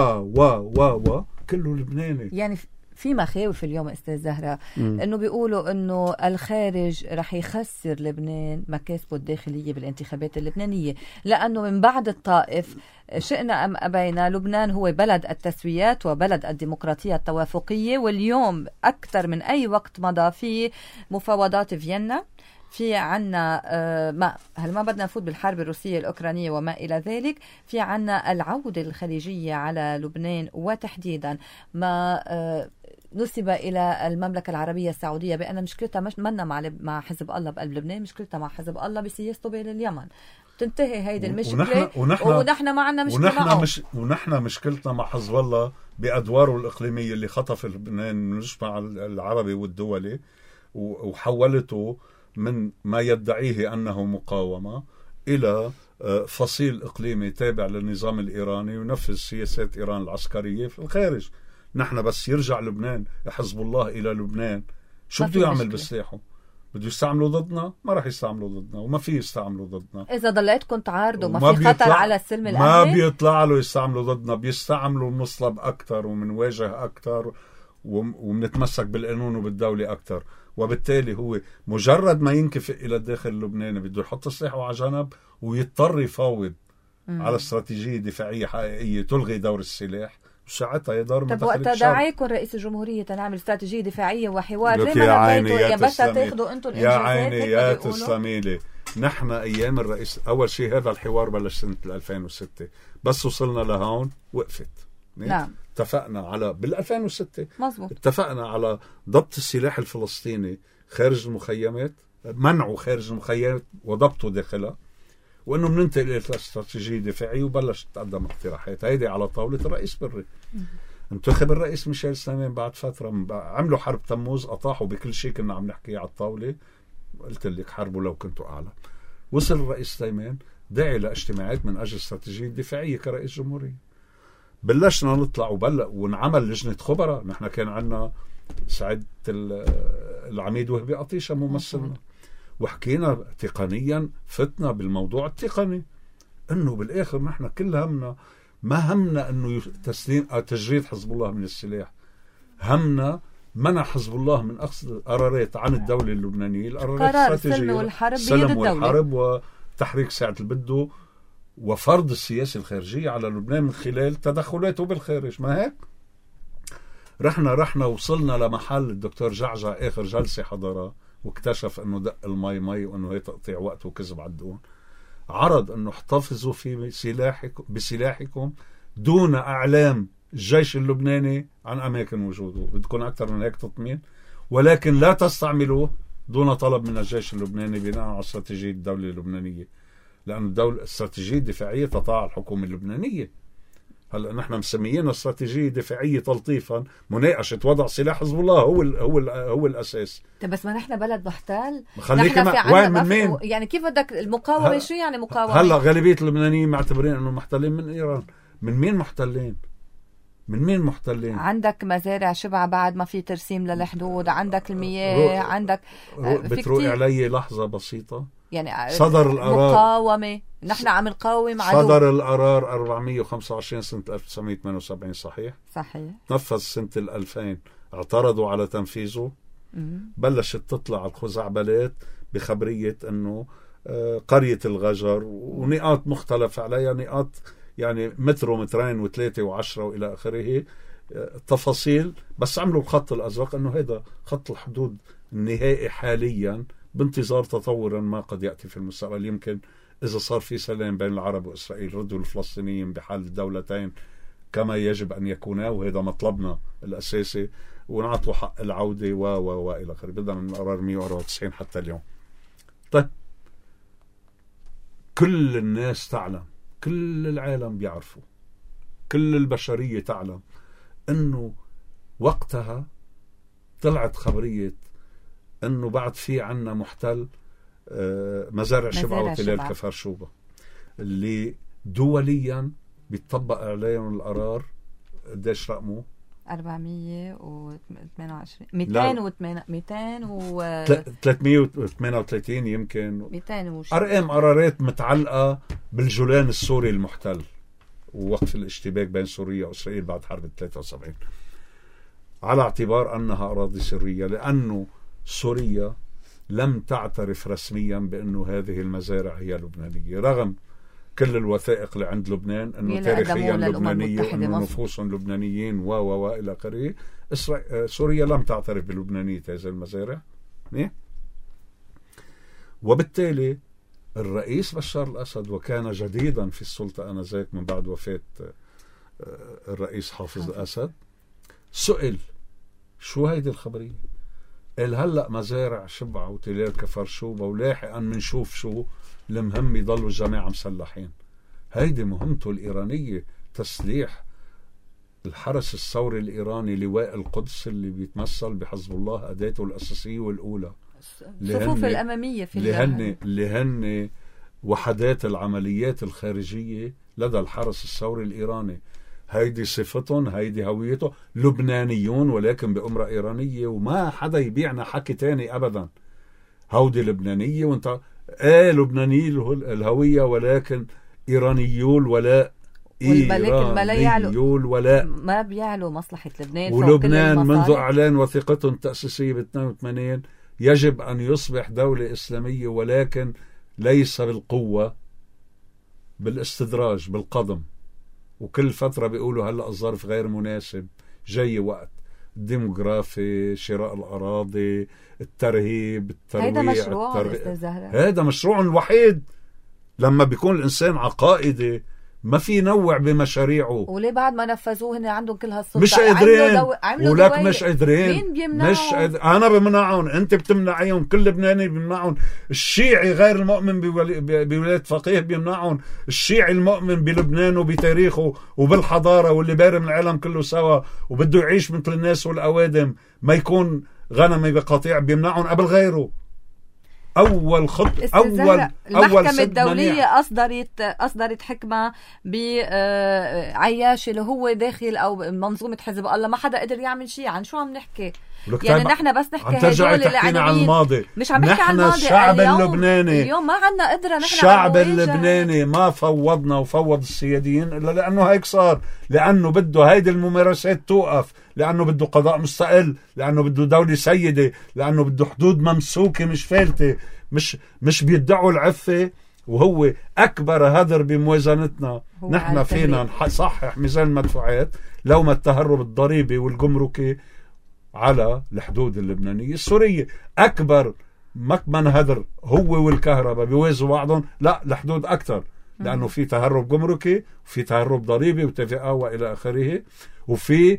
و كله لبناني. يعني في مخاوف اليوم أستاذ زهرة أنه بيقولوا أنه الخارج رح يخسر لبنان مكاسبه الداخلية بالانتخابات اللبنانية، لأنه من بعد الطائف شئنا أم أبينا لبنان هو بلد التسويات وبلد الديمقراطية التوافقية، واليوم أكثر من أي وقت مضى في مفاوضات فيينا، في عنا ما بدنا نفوت بالحرب الروسية الأوكرانية وما إلى ذلك، في عنا العودة الخليجية على لبنان، وتحديدا ما نسب إلى المملكة العربية السعودية بأن مشكلتها مش منا مع حزب الله بقلب لبنان، مشكلتها مع حزب الله بسياسته بين اليمن. تنتهي هيدي المشكلة ونحن ما عنا مشكلة معه. ونحن مشكلتنا مع حزب الله بأدواره الإقليمية اللي خطف لبنان من المجتمع العربي والدولي وحولته من ما يدعيه أنه مقاومة إلى فصيل إقليمي تابع للنظام الإيراني وينفذ سياسات إيران العسكرية في الخارج. نحن بس يرجع لبنان حزب الله إلى لبنان، شو بده يعمل بسلاحه؟ بده يستعملوا ضدنا؟ ما راح يستعملوا ضدنا، وما في يستعملوا ضدنا. إذا ضليتكم تعارضوا ما في خطر على السلم الأهلي؟ ما بيطلع له يستعملوا ضدنا، بيستعملوا المصلب أكتر ومنواجه أكتر ومنتمسك بالقانون وبالدولة أكتر. وبالتالي هو مجرد ما ينكفئ إلى الداخل اللبناني بده يحط سلاحه على جنب ويضطر يفاوض على استراتيجية دفاعية حقيقية تلغي دور السلاح، ساعتها يدار. طب وقتها دعايكم رئيس الجمهورية تنعمل استراتيجية دفاعية وحوار زي ما بديتوا يا بس تاخذوا انتم الانجازات. يا عيني يا تسلميلي. نحن ايام الرئيس اول شيء هذا الحوار بلش سنة 2006، بس وصلنا لهون وقفت. نعم. اتفقنا على بال2006 مزبوط. اتفقنا على ضبط السلاح الفلسطيني خارج المخيمات، منعه خارج المخيمات وضبطه داخلها، وانه بننتقل الى استراتيجيه دفاعيه. وبلشت تقدم اقتراحات هيدي على طاوله الرئيس بري. انتخب الرئيس ميشيل سليمان بعد فتره، عملوا حرب تموز، اطاحوا بكل شيء كنا عم نحكي على الطاوله. قلت لك حربوا لو كنتوا اعلى. وصل الرئيس سليمان داعي لاجتماعات من اجل استراتيجيه دفاعيه كرئيس جمهوريه. بلشنا نطلع ونعمل لجنه خبراء. نحن كان عندنا سعادة العميد وهبي قطيشة ممثلنا، وحكينا تقنيا، فتنا بالموضوع التقني، انه بالاخر نحن كل همنا ما همنا انه تجريد حزب الله من السلاح، همنا منع حزب الله من اخذ قرارات عن الدولة اللبنانية، القرارات الاستراتيجية، السلم والحرب وتحريك ساعة البدو وفرض السياسة الخارجية على لبنان من خلال تدخلاته بالخارج. ما هيك؟ رحنا وصلنا لمحل الدكتور جعجع آخر جلسة حضرها واكتشف أنه دق المي وأنه هي تقطيع وقت وكذب على الدون. عرض أنه احتفظوا بسلاحكم دون أعلام الجيش اللبناني عن أماكن وجوده. بدكم أكثر من هيك تطمين؟ ولكن لا تستعملوه دون طلب من الجيش اللبناني بناء على استراتيجية الدولة اللبنانية، لأن الدولة استراتيجية دفاعية تطاع الحكومة اللبنانية. هلا نحن مسميينها استراتيجية دفاعية تلطيفا، مناقشة وضع سلاح حزب الله هو الأساس. طب بس ما نحن بلد محتل، وين من مين؟ يعني كيف بدك المقاومة؟ شو يعني مقاومة؟ هلا غالبية اللبنانيين معتبرين انه محتلين من ايران. من مين محتلين؟ عندك مزارع شبع بعد ما في ترسيم للحدود، عندك المياه، عندك بتروق علي لحظة بسيطة. يعني صدر القرار مقاومة، نحن عم نقاوم عدو. صدر القرار 425 سنة 1978 صحيح؟ نفذ سنة 2000، اعترضوا على تنفيذه. بلشت تطلع الخزعبلات بخبرية انه قرية الغجر ونقاط مختلف عليها، نقاط يعني متر ومترين وثلاثة وعشرة وإلى آخره، تفاصيل. بس عملوا الخط الأزرق أنه هذا خط الحدود النهائي حاليا، بانتظار تطورا ما قد يأتي في المستقبل. يمكن إذا صار في سلام بين العرب وإسرائيل ردوا الفلسطينيين بحال الدولتين كما يجب أن يكونا، وهذا مطلبنا الأساسي، ونعطوا حق العودة وإلى آخره، بدنا من قرار 194 حتى اليوم. طيب، كل الناس تعلم، كل العالم بيعرفوا، كل البشرية تعلم أنه وقتها طلعت خبرية أنه بعد في عنا محتل مزارع شبعة وتلال كفر شوبة اللي دوليا بيتطبق عليهم القرار. قديش رقمه؟ 428 338 يمكن 200 أرقام قرارات متعلقة بالجولان السوري المحتل ووقف الاشتباك بين سوريا وإسرائيل بعد حرب 73 على اعتبار أنها أراضي سرية، لأنه سوريا لم تعترف رسميا بأنه هذه المزارع هي لبنانية رغم كل الوثائق اللي عند لبنان أنه تاريخيا لبنانية أنه نفوسهم لبنانيين إلى آخره. سوريا لم تعترف بلبنانية هذه المزارع. وبالتالي الرئيس بشار الأسد وكان جديدا في السلطة آنذاك من بعد وفاة الرئيس حافظ الأسد سئل شو هيدي الخبرية؟ قال هلأ مزارع شبعة وتلال كفر شوبة ولاحقا منشوف شو المهم يضلوا الجماعة مسلحين. هيدي مهمته الإيرانية، تسليح الحرس الثوري الإيراني لواء القدس اللي بيتمثل بحزب الله أداته الأساسية والأولى الصفوف الأمامية في اللي هن وحدات العمليات الخارجية لدى الحرس الثوري الإيراني. هيدي صفتهم، هيدي هويته، لبنانيون ولكن بأمرأة إيرانية، وما حدا يبيعنا حكي تاني أبدا. هودي لبنانية وانت لبناني الهوية ولكن إيرانيو الولاء، إيرانيو الولاء، ما بيعلوا مصلحة لبنان. ولبنان منذ إعلان وثيقتهم التأسيسية ب 82 يجب أن يصبح دولة إسلامية ولكن ليس بالقوة، بالاستدراج، بالقدم. وكل فترة بيقولوا هلأ الظرف غير مناسب، جاي وقت ديموغرافي، شراء الأراضي، الترهيب، الترويع. هذا مشروع هذا مشروع الوحيد. لما بيكون الإنسان عقائدي ما في نوع بمشاريعه. وليه بعد ما نفذوه هن عندهم كل هالسلطة؟ مش قادرين. ولك مش قادرين. مين بيمنعهم؟ أنا بمنعهم، أنت بتمنعيهم، كل لبناني بيمنعهم. الشيعي غير المؤمن بولاية فقيه بيمنعهم. الشيعي المؤمن بلبنان وبتاريخه وبالحضارة واللي بارم العالم كله سوا وبده يعيش مثل الناس والأوادم، ما يكون غنمي بقطيع، بيمنعهم قبل غيره. أول المحكمة الدولية أصدرت حكمة بعياش اللي هو داخل أو منظومة حزب الله، ما حدا قدر يعمل شيء. عن شو عم نحكي؟ يعني نحن بس نحكي هدول اللي عن الماضي، مش عم نحكي عن الماضي. الشعب اللبناني اليوم ما عنا قدرة نحن. الشعب اللبناني ما فوضنا وفوض السياديين إلا لأنه هيك صار، لأنه بده هيدي الممارسات توقف، لأنه بده قضاء مستقل، لأنه بده دولة سيدة، لأنه بده حدود ممسوكة مش فالتة. مش بيدعوا العفة. وهو أكبر هدر بموازنتنا. نحن فينا نصحح ميزان المدفوعات لو ما التهرب الضريبي والجمركي على الحدود اللبنانية السورية. أكبر مكمن هدر هو والكهرباء بيوازوا بعضهم. لا، الحدود أكتر، لأنه في تهرب جمركي وفي تهرب ضريبي وتفقة وإلى آخره، وفي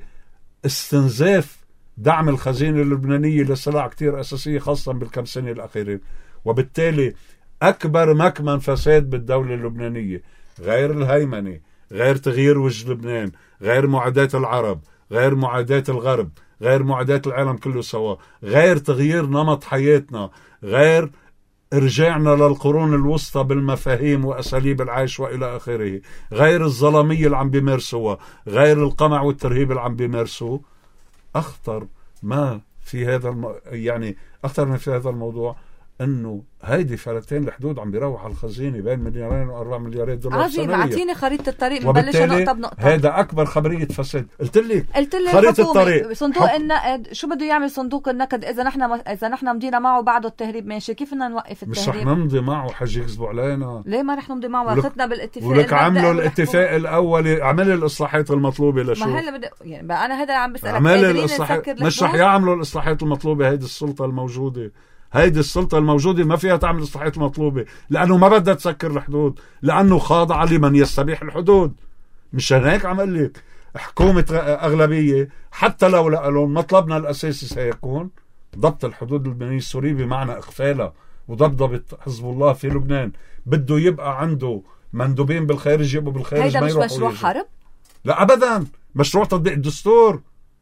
استنزاف دعم الخزينة اللبنانية لسلع كتير أساسية خاصة بالكم سنة الأخيرين. وبالتالي أكبر مكمن فساد بالدولة اللبنانية غير الهيمنة، غير تغيير وجه لبنان، غير معاداة العرب، غير معاداة الغرب، غير معاداة العالم كله سوا، غير تغيير نمط حياتنا، غير رجعنا للقرون الوسطى بالمفاهيم وأساليب العيش وإلى آخره، غير الظلامية اللي عم بيمارسوها، غير القمع والترهيب اللي عم بيمارسوه. أخطر ما في هذا يعني أخطر ما في هذا الموضوع انه هيدي فلتين الحدود عم بيروح على الخزينه بين $2 و4 مليار دولار عظيم. اعطيني خريطه الطريق نبلشها نقطه بنقطه. هذا اكبر خبريه فساد. قلت لك خريطه الطريق. صندوق النقد شو بده يعمل صندوق النقد اذا نحن مضينا معه بعده التهريب ماشي؟ كيف بدنا نوقف التهريب؟ مش رح نمضي معه، حجي يكذبوا علينا. ليه ما رح نمضي معه؟ اخذنا بالاتفاق. ولك عملوا الاتفاق الاول، عمل الاصلاحات المطلوبه لشو؟ ما هلا يعني بقى انا هذا عم بسالك. عمل الاصلاحات، مش رح يعملوا الاصلاحات المطلوبه. هيدي السلطه الموجوده، هيدي السلطة الموجودة ما فيها تعمل الإصلاحات المطلوبة، لأنه ما بدها تسكر الحدود، لأنه خاضعة لمن يستبيح الحدود. مش هيك عمل لك حكومة أغلبية. حتى لو لقلون مطلبنا الأساسي سيكون ضبط الحدود اللبنانية السورية بمعنى إخفالها وضبط حزب الله في لبنان. بده يبقى عنده مندوبين بالخارج يبقوا بالخارج. هيدا مش مشروع حرب؟ لا أبدا، مشروع تطبيق الدستور.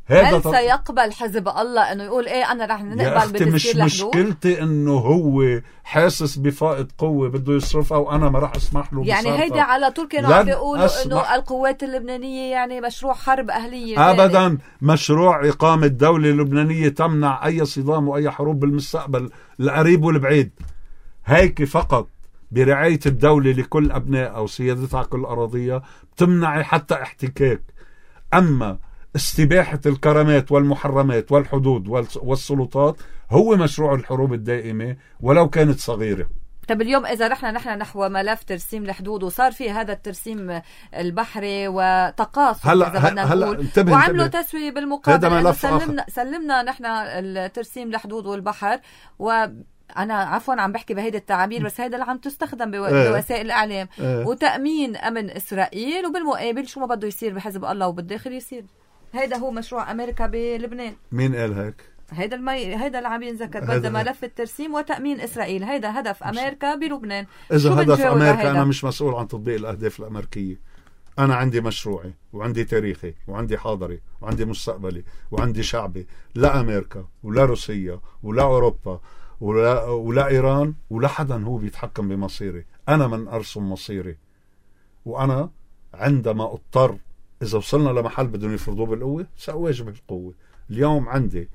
هل سيقبل حزب الله انه يقول ايه انا رح نقبل بالتسكير لحدود؟ مش مشكلتي انه هو حاسس بفائض قوة بده يصرفها وانا ما رح اسمح له. يعني هيدا على طول كانوا عم بيقولوا انه القوات اللبنانية يعني مشروع حرب اهلية. ابدا، مشروع اقامة دولة لبنانية تمنع اي صدام واي حروب بالمستقبل القريب والبعيد. هيك فقط برعاية الدولة لكل ابنائها وسيادتها على كل اراضيها بتمنع حتى احتكاك. اما استباحة الكرامات والمحرمات والحدود والسلطات هو مشروع الحروب الدائمة ولو كانت صغيرة. طب اليوم إذا رحنا نحن نحو ملف ترسيم الحدود وصار في هذا الترسيم البحري وتقاصر إذا بدنا نقول وعملوا تسوية بالمقابل، سلمنا نحن الترسيم الحدود والبحر أنا عفوا عم بحكي بهيدي التعابير بس هيدا اللي عم تستخدم بوسائل الإعلام وتأمين أمن إسرائيل، وبالمقابل شو ما بده يصير بحزب الله وبالداخل يصير. هيدا هو مشروع أمريكا بلبنان. مين قال هيك؟ هيدا اللي عم ينذكر بدل ملف الترسيم وتأمين إسرائيل. هيدا هدف أمريكا بلبنان. إذا هدف أمريكا أنا مش مسؤول عن تطبيق الأهداف الأمريكية. أنا عندي مشروعي وعندي تاريخي وعندي حاضري وعندي مستقبلي وعندي شعبي. لا أمريكا ولا روسيا ولا أوروبا ولا إيران ولا حدا هو بيتحكم بمصيري. أنا من أرسم مصيري، وأنا عندما اضطر إذا وصلنا لمحل بدهم يفرضوه بالقوة سأواجه بالقوة. اليوم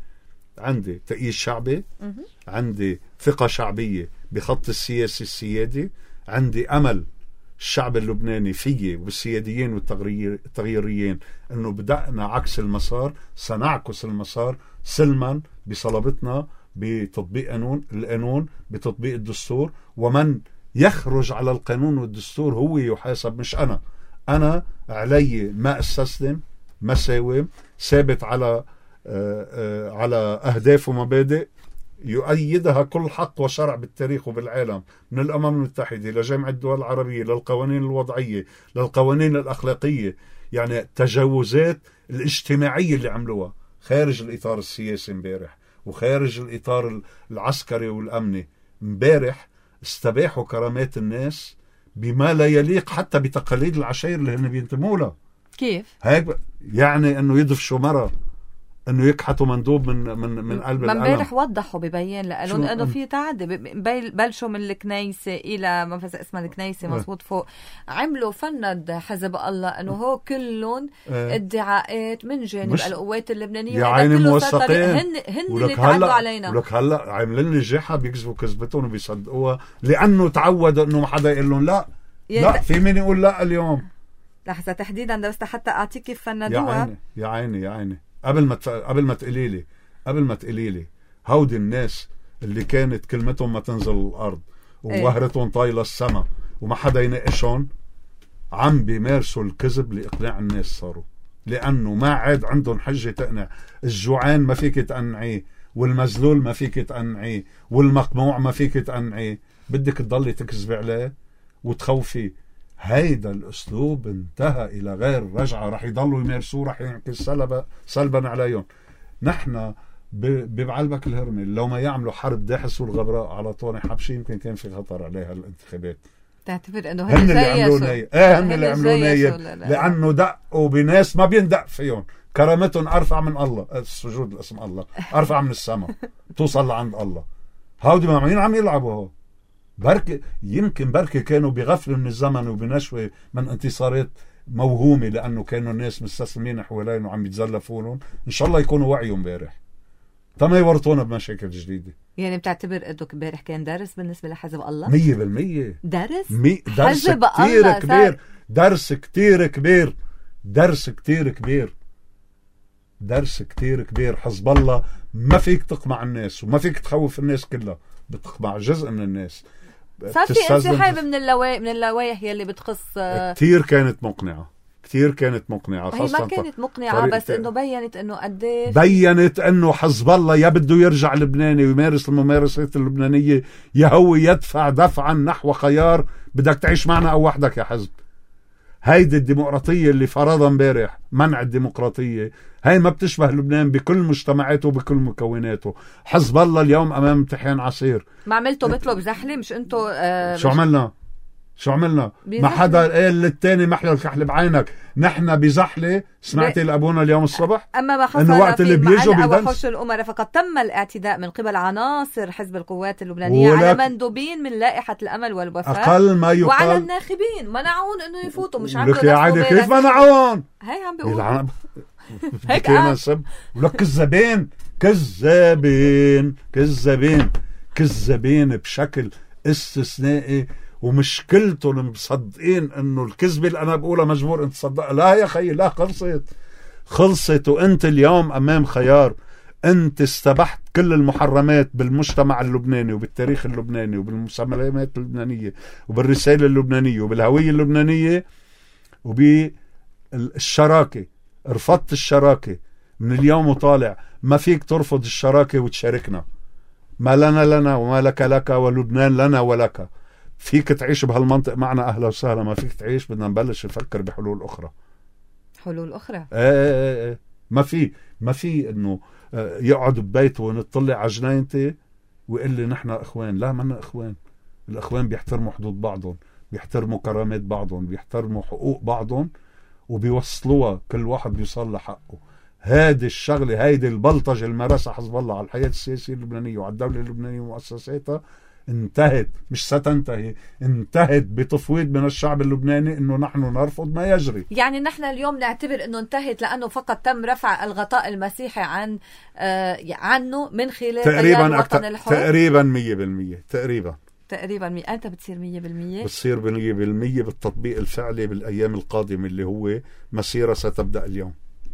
عندي تأييد شعبي، عندي ثقة شعبية بخط السياسي السيادي، عندي أمل الشعب اللبناني فيه والسياديين والتغييريين أنه بدأنا عكس المسار، سنعكس المسار سلما بصلابتنا بتطبيق القانون بتطبيق الدستور. ومن يخرج على القانون والدستور هو يحاسب مش أنا علي ما استسلم، ما ساوم، ثابت على أهداف ومبادئ يؤيدها كل حق وشرع بالتاريخ وبالعالم، من الأمم المتحدة لجامعة الدول العربية للقوانين الوضعية للقوانين الأخلاقية. يعني التجاوزات الاجتماعية اللي عملوها خارج الإطار السياسي امبارح وخارج الإطار العسكري والأمني. امبارح استباحوا كرامات الناس بما لا يليق حتى بتقاليد العشائر اللي هن بينتموا لها. كيف؟ هيك يعني انه يدفشوا مرة، انه يكحتوا مندوب من قلب القلم. امبارح وضحوا ببين لقالون انه في تعدي بلشوا من الكنيسة الى ما فاز اسمها الكنيسة مظبوط فوق، عملوا فند حزب الله انه هو كلهم ادعاءات من جانب القوات اللبنانية. يعني موثقين هن اللي تعدوا علينا. ولك هلا عاملين الجحا بيكذبوا كذبتهم وبيصدقوها لانه تعودوا انه ما حدا يقول لهم لا. لا في مين يقول لا اليوم؟ لحظة تحديدا بس حتى اعطيك كيف فندوها. يا عيني قبل ما تقولي لي هودي الناس اللي كانت كلمتهم ما تنزل الارض ووهرتهم طايله السما وما حدا يناقشهم، عم بيمارسوا الكذب لاقناع الناس. صاروا لانه ما عاد عندهم حجه تقنع. الجوعان ما فيك تقنعيه، والمذلول ما فيك تقنعيه، والمقموع ما فيك تقنعيه، بدك تضلي تكذبي عليه وتخوفي. هيدا الأسلوب انتهى إلى غير رجعة، رح يضلوا يمارسوه، رح ينعكس سلبا عليهم. نحن ببعلبك الهرمي لو ما يعملوا حرب داحس والغبراء على طول حبشي يمكن كان في خطر عليها الانتخابات. تعتبر انه هن اللي عملوا نايب؟ هن اللي عملوا نايب لأنه دقوا بناس ما بيندق فيهم. كرامتهم أرفع من الله، السجود لاسم الله أرفع من السماء توصل لعند الله. هودي ما عم يلعبوا هو يمكن بركة كانوا بغفل من الزمن وبنشوة من انتصارات موهومة لأنه كانوا الناس مستسلمين حوالين وعم يتزلفونهم. إن شاء الله يكونوا وعيوا امبارح ما يورطونا بمشاكل جديدة. يعني بتعتبر انه امبارح كان درس بالنسبة لحزب الله؟ 100% درس حزب الله كبير. درس كتير كبير. حزب الله ما فيك تقمع الناس وما فيك تخوف الناس كلها، بتقمع جزء من الناس. صار في انسحاب من اللوائح يلي بتخص. كتير كانت مقنعة هي ما كانت مقنعة بس انه بينت انه قديش بينت انه حزب الله يا بده يرجع لبناني ويمارس الممارسات اللبنانية، يا هو يدفع دفعا نحو خيار بدك تعيش معنا او وحدك يا حزب. هيدي الديمقراطية اللي فرضها امبارح، منع الديمقراطية، هاي ما بتشبه لبنان بكل مجتمعاته وبكل مكوناته. حزب الله اليوم امام امتحان عسير. ما عملتوا بطلب زحلة؟ مش انتوا شو عملنا؟ شو عملنا؟ ما حدا قال للتاني محلى الكحل بعينك. نحن بزحلة سمعتي لأبونا اليوم الصبح أما ما حصل إنه وقت اللي بيجوا وحوش الأمراء فقد تم الاعتداء من قبل عناصر حزب القوات اللبنانية على مندوبين من لائحة الأمل والوفاء أقل ما يقال وعلى الناخبين منعون إنه يفوتوا. مش عم لك يا عادي كيف منعون؟ هاي عم بيقول هيك نسب ولك كذابين كذابين كذابين كذابين بشكل استثنائي. ومشكلتهم مصدقين انه الكذبة اللي انا بقولها مجبور انت تصدقها. لا يا خيي لا، خلصت. وانت اليوم امام خيار. انت استبحت كل المحرمات بالمجتمع اللبناني وبالتاريخ اللبناني وبالمسميات اللبنانية وبالرسالة اللبنانية وبالهوية اللبنانية وبالشراكة. رفضت الشراكة من اليوم وطالع. ما فيك ترفض الشراكة وتشاركنا. ما لنا وما لك ولبنان لنا ولك. فيك تعيش بهالمنطق معنا أهلا وسهلا. ما فيك تعيش بدنا نبلش نفكر بحلول أخرى. حلول أخرى ما في إنه يقعد ببيته ونطلع على جنينتي ويقول لي نحن إخوان. لا، منا إخوان. الإخوان بيحترموا حدود بعضهم، بيحترموا كرامات بعضهم، بيحترموا حقوق بعضهم وبيوصلوها. كل واحد بيوصل لحقه. هذه الشغلة، هيدي البلطجة اللي مارسها حزب الله على الحياة السياسية اللبنانية وعلى الدولة اللبنانية ومؤسساتها انتهت. مش ستنتهي، انتهت بتفويض من الشعب اللبناني انه نحن نرفض ما يجري. يعني نحن اليوم نعتبر انه انتهت لانه فقط تم رفع الغطاء المسيحي عنه من خلال تقريبا الوطن الحر. تقريبا 100%. تقريبا أنت بتصير 100%؟ بتصير 100% بالتطبيق الفعلي بالأيام القادمة اللي هو مسيرة ستبدأ اليوم.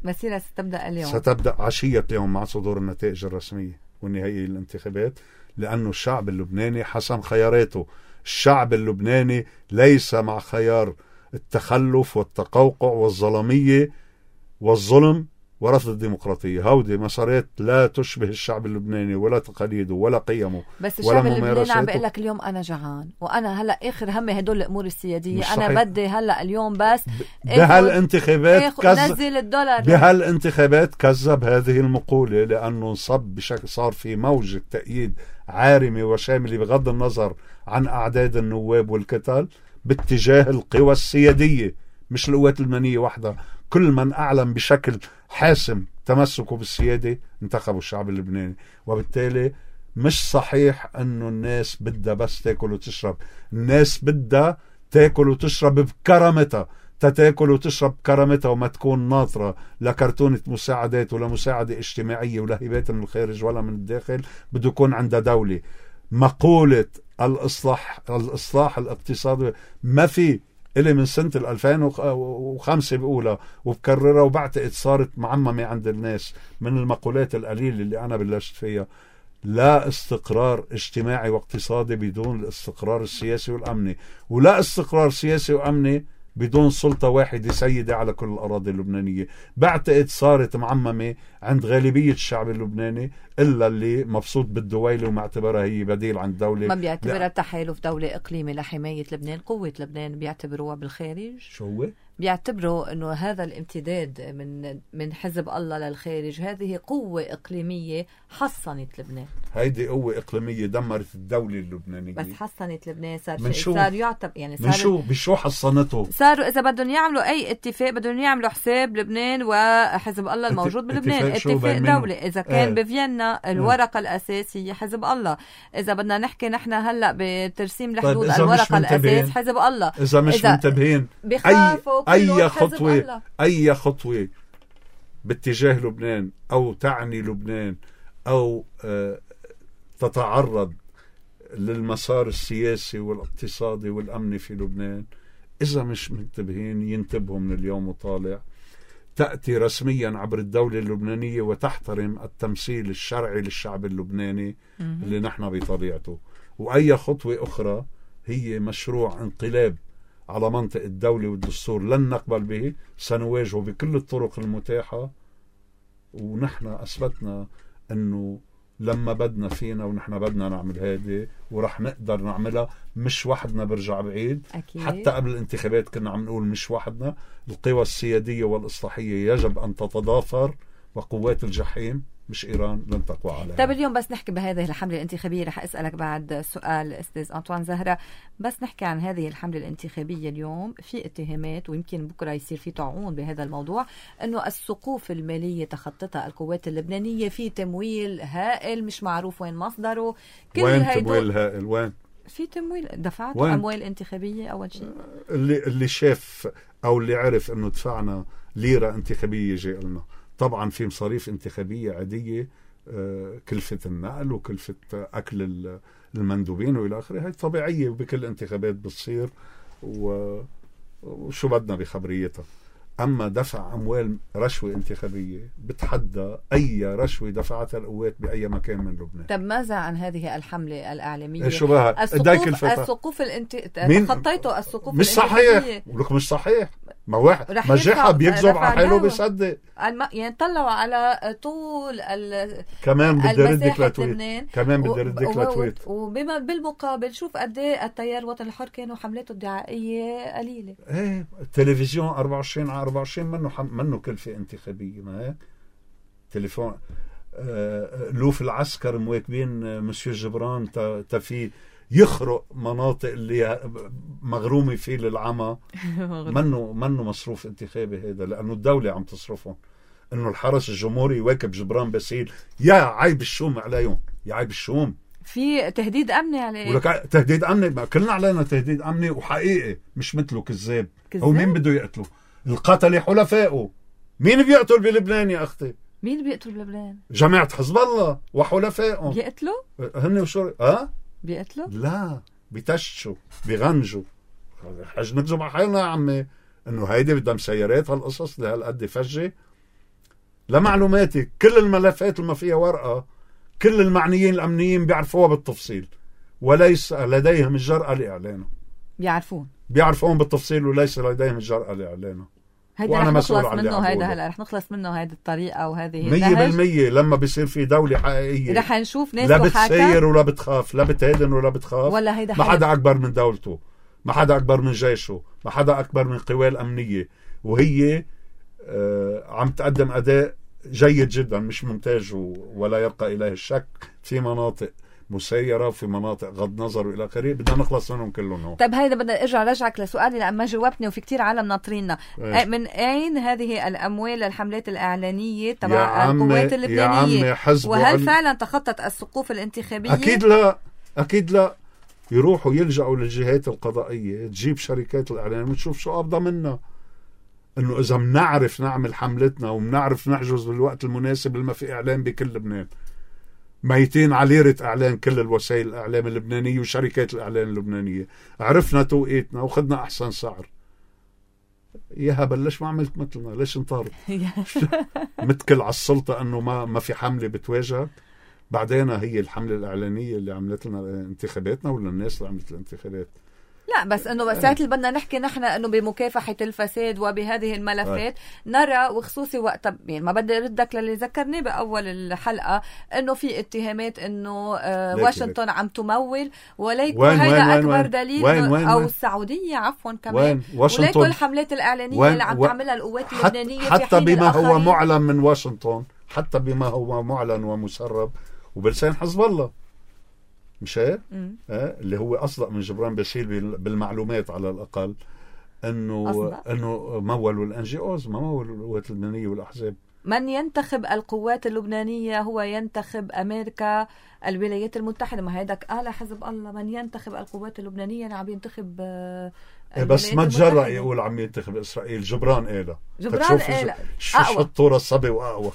ستبدأ عشية اليوم مع صدور النتائج الرسمية والنهائية للانتخابات. لأنه الشعب اللبناني حسم خياراته. الشعب اللبناني ليس مع خيار التخلف والتقوقع والظلمية والظلم ورفض الديمقراطية. هودي مسارات لا تشبه الشعب اللبناني ولا تقاليده ولا قيمه. بس الشعب اللبناني عم بيقول لك اليوم أنا جعان وأنا هلأ آخر همي هدول الأمور السيادية. أنا بدي هلأ اليوم بس بهالانتخابات نزل الدولار. بهالانتخابات كذب هذه المقولة لأنه انصب بشكل. صار في موجة تأييد عارمة وشاملة بغض النظر عن أعداد النواب والكتل باتجاه القوى السيادية مش القوات اللبنانية وحدها. كل من أعلن بشكل حاسم تمسكه بالسيادة انتخبوا الشعب اللبناني. وبالتالي مش صحيح أنه الناس بدها بس تاكل وتشرب. الناس بدها تاكل وتشرب بكرامتها. تاكل وتشرب بكرامتها وما تكون ناطرة لكرتونة مساعدات ولا مساعدة اجتماعية ولا هبات من الخارج ولا من الداخل. بده يكون عندها دولة. مقولة الإصلاح الاقتصادي ما في إلي من سنة 2005 بقولها وبكررها وبعتقد صارت معممة عند الناس. من المقولات القليلة اللي أنا بلشت فيها. لا استقرار اجتماعي واقتصادي بدون الاستقرار السياسي والأمني. ولا استقرار سياسي وأمني بدون سلطة واحدة سيدة على كل الأراضي اللبنانية. بعتقد صارت معممة عند غالبية الشعب اللبناني إلا اللي مبسوط بالدويلة ومعتبرها هي بديل عن دولة. ما بيعتبرها تحالف دولة إقليمي لحماية لبنان. قوة لبنان بيعتبروها بالخارج. شو هو؟ بيعتبروا أنه هذا الامتداد من حزب الله للخارج هذه قوة إقليمية حصنت لبنان. هيدي قوة إقليمية دمرت الدولة اللبنانية بس حصنت لبنان. صار يعتبر يعني بشو حصنته؟ صاروا إذا بدهم يعملوا أي اتفاق بدهم يعملوا حساب لبنان وحزب الله الموجود بلبنان. اتفاق دولي. إذا كان بفيينا الورقة الأساسية حزب الله. إذا بدنا نحكي نحن هلأ بترسيم الحدود الورقة الأساس حزب الله. إذا مش منتبهين أي خطوة باتجاه لبنان أو تعني لبنان أو تتعرض للمسار السياسي والاقتصادي والأمني في لبنان، إذا مش منتبهين ينتبهوا من اليوم وطالع، تأتي رسميا عبر الدولة اللبنانية وتحترم التمثيل الشرعي للشعب اللبناني اللي نحن بطبيعته. وأي خطوة أخرى هي مشروع انقلاب على منطق الدولة والدستور لن نقبل به. سنواجهه بكل الطرق المتاحة. ونحن أثبتنا أنه لما بدنا فينا ونحن بدنا نعمل هذه ورح نقدر نعملها. مش وحدنا، برجع بعيد أكيد. حتى قبل الانتخابات كنا عم نقول مش وحدنا. القوى السيادية والإصلاحية يجب أن تتضافر وقوات الجحيم مش إيران لن تقوى عليها. طيب اليوم بس نحكي بهذه الحملة الانتخابية، رح أسألك بعد سؤال أستاذ أنطوان زهرة، بس نحكي عن هذه الحملة الانتخابية اليوم. في اتهامات ويمكن بكرة يصير في طاعون بهذا الموضوع، أنه السقوف المالية تخططها القوات اللبنانية، في تمويل هائل مش معروف وين مصدره. وين تمويل هائل؟ وين في تمويل دفعته أموال انتخابية؟ أول شيء اللي شاف أو اللي عرف أنه دفعنا ليرة انتخابية جاء لنا. طبعا في مصاريف انتخابية عادية، كلفة النقل وكلفة أكل المندوبين وإلى آخره، هاي طبيعية بكل انتخابات بتصير، وشو بدنا بخبريتها. أما دفع أموال رشوة انتخابية بتحدى أي رشوة دفعتها القوات بأي مكان من لبنان. طب ماذا عن هذه الحملة الإعلامية؟ شو بها؟ السقوف تخطيته السقوف مش صحيح، ولك مش صحيح. ما واحد مجحة بيكذب على حاله بيصدق. يعني طلعوا على طول كمان بدي ردك لتويت، كمان بدي ردك لتويت. وبما بالمقابل شوف قد ايه التيار الوطني الحر كانوا حملاته الدعائية قليلة. ايه التلفزيون 24 على 24 منه كلفة انتخابية، ما هيك؟ تليفون لوف العسكر مواكبين مسيو جبران تفي يخرق مناطق اللي مغرومة فيه للعمى. منه مصروف انتخابي هذا، لأنه الدولة عم تصرفهم. إنه الحرس الجمهوري يواكب جبران باسيل، يا عيب الشوم عليهم، يا عيب الشوم. في تهديد أمني عليه. ولك تهديد أمني، كلنا علينا تهديد أمني وحقيقي، مش مثله كذاب. هو مين بده يقتله؟ القتلة حلفائه. مين بيقتل بلبنان يا أختي؟ مين بيقتل بلبنان؟ جماعة حزب الله وحلفائهم. بيقتلوا؟ هن وشو بيقتلوا؟ لا بيتشوا بيغنجوا. حاج نكذب على حالنا يا عمي انه هيدي بدها مسيرات هالقصص لهالقد فجة. لمعلوماتك كل الملفات اللي ما فيها ورقة كل المعنيين الأمنيين بيعرفوها بالتفصيل، وليس لديهم الجرأة لإعلانه. بيعرفون بالتفصيل وليس لديهم الجرأة لإعلانه. هيدا رح نخلص منه، هيدا هلا رح نخلص منه هيدا الطريقة وهذه 100%. لما بيصير في دولة حقيقية رح نشوف ناس لا بتسير ولا بتخاف، لا بتهدن ولا بتخاف. ولا هيدا ما حدا أكبر من دولته، ما حدا أكبر من جيشه، ما حدا أكبر من قواه الأمنية، وهي عم تقدم أداء جيد جدا مش ممتاز ولا يبقى إليه الشك. في مناطق مسيرة وفي مناطق غض نظر وإلى آخره، بدنا نخلص منهم كلهم. طيب هيدا بدنا رجعك لسؤالي لأن ما جاوبتني وفي كتير عالم ناطريننا. من أين هذه الأموال للحملات الإعلانية تبع القوات اللبنانية؟ وهل فعلا تخطت السقوف الانتخابية؟ أكيد لا. يروحوا يلجأوا للجهات القضائية تجيب شركات الإعلان وتشوف شو أفضل منا. إنه إذا منعرف نعمل حملتنا ومنعرف نحجز بالوقت المناسب لما في إعلان بكل لبنان، ميتين على ليرة إعلان كل الوسائل الإعلام اللبنانية وشركات الإعلان اللبنانية، عرفنا توقيتنا وخدنا أحسن سعر. ياها بلش ما عملت مثلنا، ليش انطرد؟ متكل على السلطة أنه ما في حملة بتواجهك. بعدين هي الحملة الإعلانية اللي عملت لنا انتخاباتنا ولا الناس اللي عملت الانتخابات؟ لا بس انه ساعات اللي بدنا نحكي نحن انه بمكافحه الفساد وبهذه الملفات نرى، وخصوصي وقت يعني ما بدي اردك للي ذكرني باول الحلقه انه في اتهامات انه واشنطن عم تمول، وليكن هيدا اكبر دليل او السعوديه عفوا كمان، وليكن الحملات الاعلانيه اللي عم تعملها القوات اللبنانيه حتى بما هو معلن من واشنطن، حتى بما هو معلن ومسرب وبلسان حزب الله، مش هيك؟ اللي هو أصدق من جبران باسيل بالمعلومات على الأقل، إنه مولوا الأنجي أوز، ما مولوا القوات اللبنانية والأحزاب. من ينتخب القوات اللبنانية هو ينتخب أمريكا، الولايات المتحدة. ما هيدك قال حزب الله من ينتخب القوات اللبنانية اللي عم ينتخب بس ما تجرأ يقول عم ينتخب إسرائيل. جبران قال شو الطورة الصبي وأقوى.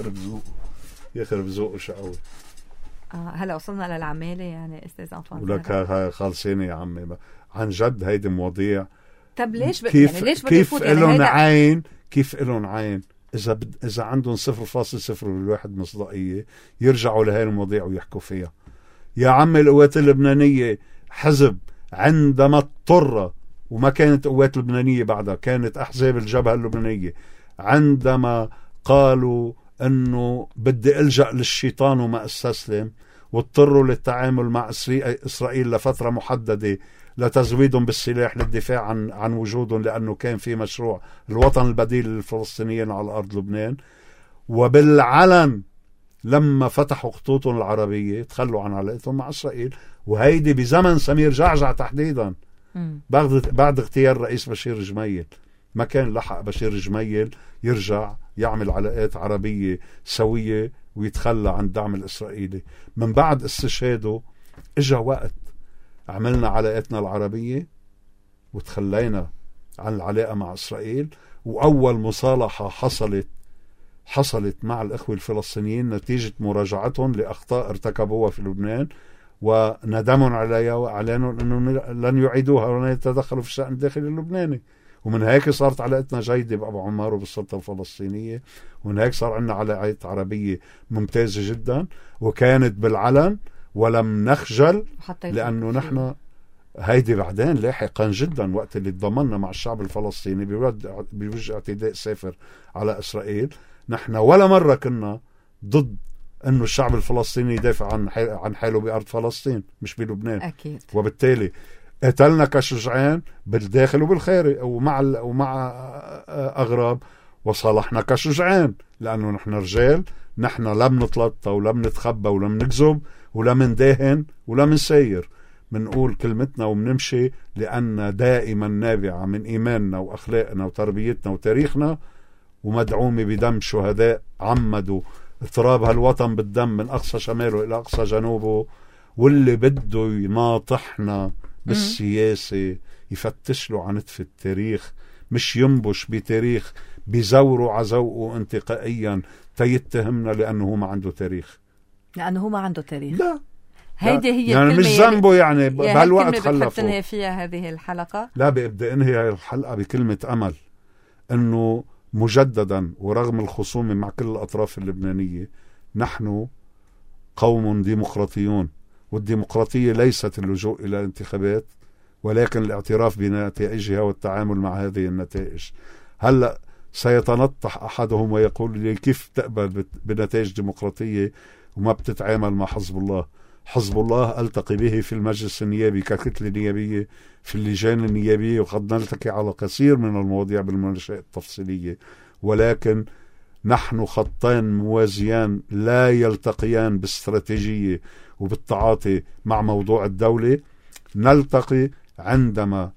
يخرب ذوقه شقوي. هلا وصلنا للعمالة يعني أستاذ أنطوان. ولك خالصيني يا عمي عن جد هيدي مواضيع. طب ليش كيف إلون عين، كيف إلون عين إذا عندهم 0.01 مصداقية يرجعوا لهي المواضيع ويحكوا فيها. يا عمي القوات اللبنانية حزب عندما اضطر، وما كانت قوات لبنانية بعدها، كانت أحزاب الجبهة اللبنانية، عندما قالوا انه بدي الجأ للشيطان وما استسلم، واضطروا للتعامل مع اسرائيل لفترة محددة لتزويدهم بالسلاح للدفاع عن وجودهم، لانه كان في مشروع الوطن البديل للفلسطينيين على ارض لبنان. وبالعلن لما فتحوا خطوطهم العربية تخلوا عن علاقتهم مع إسرائيل، وهيدي بزمن سمير جعجع تحديدا بعد اغتيال رئيس بشير جميل. ما كان لحق بشير جميل يرجع يعمل علاقات عربية سوية ويتخلى عن الدعم الإسرائيلي. من بعد استشهاده اجا وقت عملنا علاقاتنا العربية وتخلينا عن العلاقة مع إسرائيل. وأول مصالحة حصلت مع الإخوة الفلسطينيين نتيجة مراجعتهم لأخطاء ارتكبوها في لبنان وندموا عليها وأعلنوا أنه لن يعيدوها ولن يتدخلوا في الشأن الداخلي اللبناني. ومن هيك صارت علاقتنا جيدة بأبو عمار وبالسلطة الفلسطينية، ومن هيك صار عندنا علاقات عربية ممتازة جدا وكانت بالعلن ولم نخجل، لأنه نحن هيدي بعدين لاحقا جدا وقت اللي تضامنا مع الشعب الفلسطيني بوجه اعتداء سافر على إسرائيل، نحن ولا مرة كنا ضد أنه الشعب الفلسطيني يدافع عن حاله بأرض فلسطين مش بلبنان. أكيد. وبالتالي قتلنا كشجعان بالداخل وبالخارج ومع أغراب، وصالحنا كشجعان لأنه نحن رجال، نحن لم نتلطى ولم نتخبى ولم نكذب ولم نداهن ولم نسير، منقول كلمتنا ومنمشي لأن دائما نابعة من إيماننا وأخلاقنا وتربيتنا وتاريخنا، ومدعومة بدم شهداء عمدوا اضطراب هالوطن بالدم من أقصى شماله إلى أقصى جنوبه. واللي بده يناطحنا بالسياسة يفتش له عنف التاريخ، مش ينبش بتاريخ بزوره عزوقه انتقائيا تيتهمنا لأنه ما عنده تاريخ. لأنه هو ما عنده تاريخ. لا، هيدي هي يعني مش ذنبه يعني بهالوقت خلفه. تنهي فيها هذه الحلقة. لا، بدي انهي الحلقة بكلمة أمل أنه مجددا ورغم الخصومة مع كل الأطراف اللبنانية نحن قوم ديمقراطيون، والديمقراطية ليست اللجوء إلى الانتخابات ولكن الاعتراف بنتائجها والتعامل مع هذه النتائج. هلأ سيتنطح أحدهم ويقول لي كيف تقبل بنتائج ديمقراطية وما بتتعامل مع حزب الله؟ حزب الله ألتقي به في المجلس النيابي ككتلة نيابية في اللجان النيابية، وقد نلتقي على كثير من المواضيع بالمناقشات التفصيلية، ولكن نحن خطين موازيان لا يلتقيان باستراتيجية وبالتعاطي مع موضوع الدولة. نلتقي عندما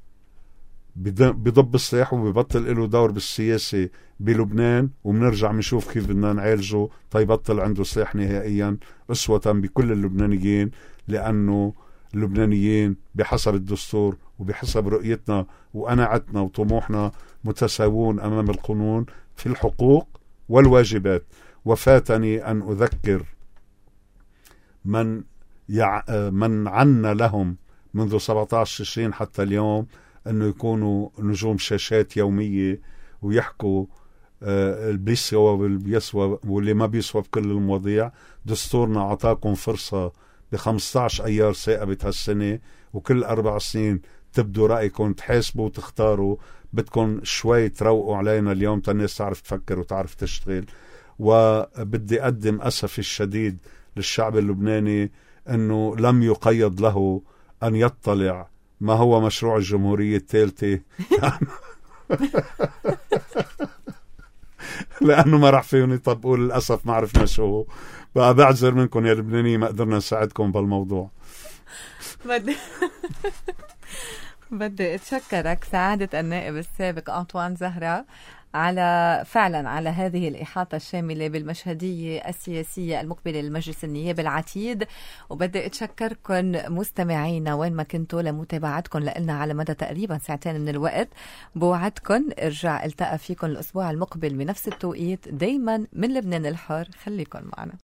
بضب السلاح وبيبطل له دور بالسياسة بلبنان، وبنرجع بنشوف كيف بدنا نعالجه تيبطل عنده سلاح نهائيا أسوة بكل اللبنانيين، لأنه اللبنانيين بحسب الدستور وبحسب رؤيتنا وقناعتنا وطموحنا متساوون أمام القانون في الحقوق والواجبات. وفاتني أن أذكر من عنا لهم منذ 17 تشرين حتى اليوم أنه يكونوا نجوم شاشات يومية ويحكوا بيسوى والبيسوى واللي ما بيسوى بكل المواضيع. دستورنا عطاكم فرصة ب15 أيار ثاقبت هالسنة، وكل 4 سنين تبدوا رأيكم تحاسبوا وتختاروا. بدكم شوي تروقوا علينا اليوم تالناس تعرف تفكر وتعرف تشتغل. وبدي أقدم أسفي الشديد للشعب اللبناني أنه لم يقيد له أن يطلع ما هو مشروع الجمهورية الثالثة لأنه ما راح فيهم يطبقوا. للأسف ما عرفنا شو هو. بقى بعذر منكم يا لبنانيين ما قدرنا نساعدكم بالموضوع. بدي أتشكرك سعادة النائب السابق أنطوان زهرة فعلا على هذه الإحاطة الشاملة بالمشهدية السياسية المقبلة للمجلس النيابي العتيد. وبدي أتشكركم مستمعينا وين ما كنتوا لمتابعتكم لنا على مدى تقريبا 2 ساعة من الوقت. بوعدكم ارجع التقى فيكم الأسبوع المقبل بنفس التوقيت، دايما من لبنان الحر. خليكم معنا.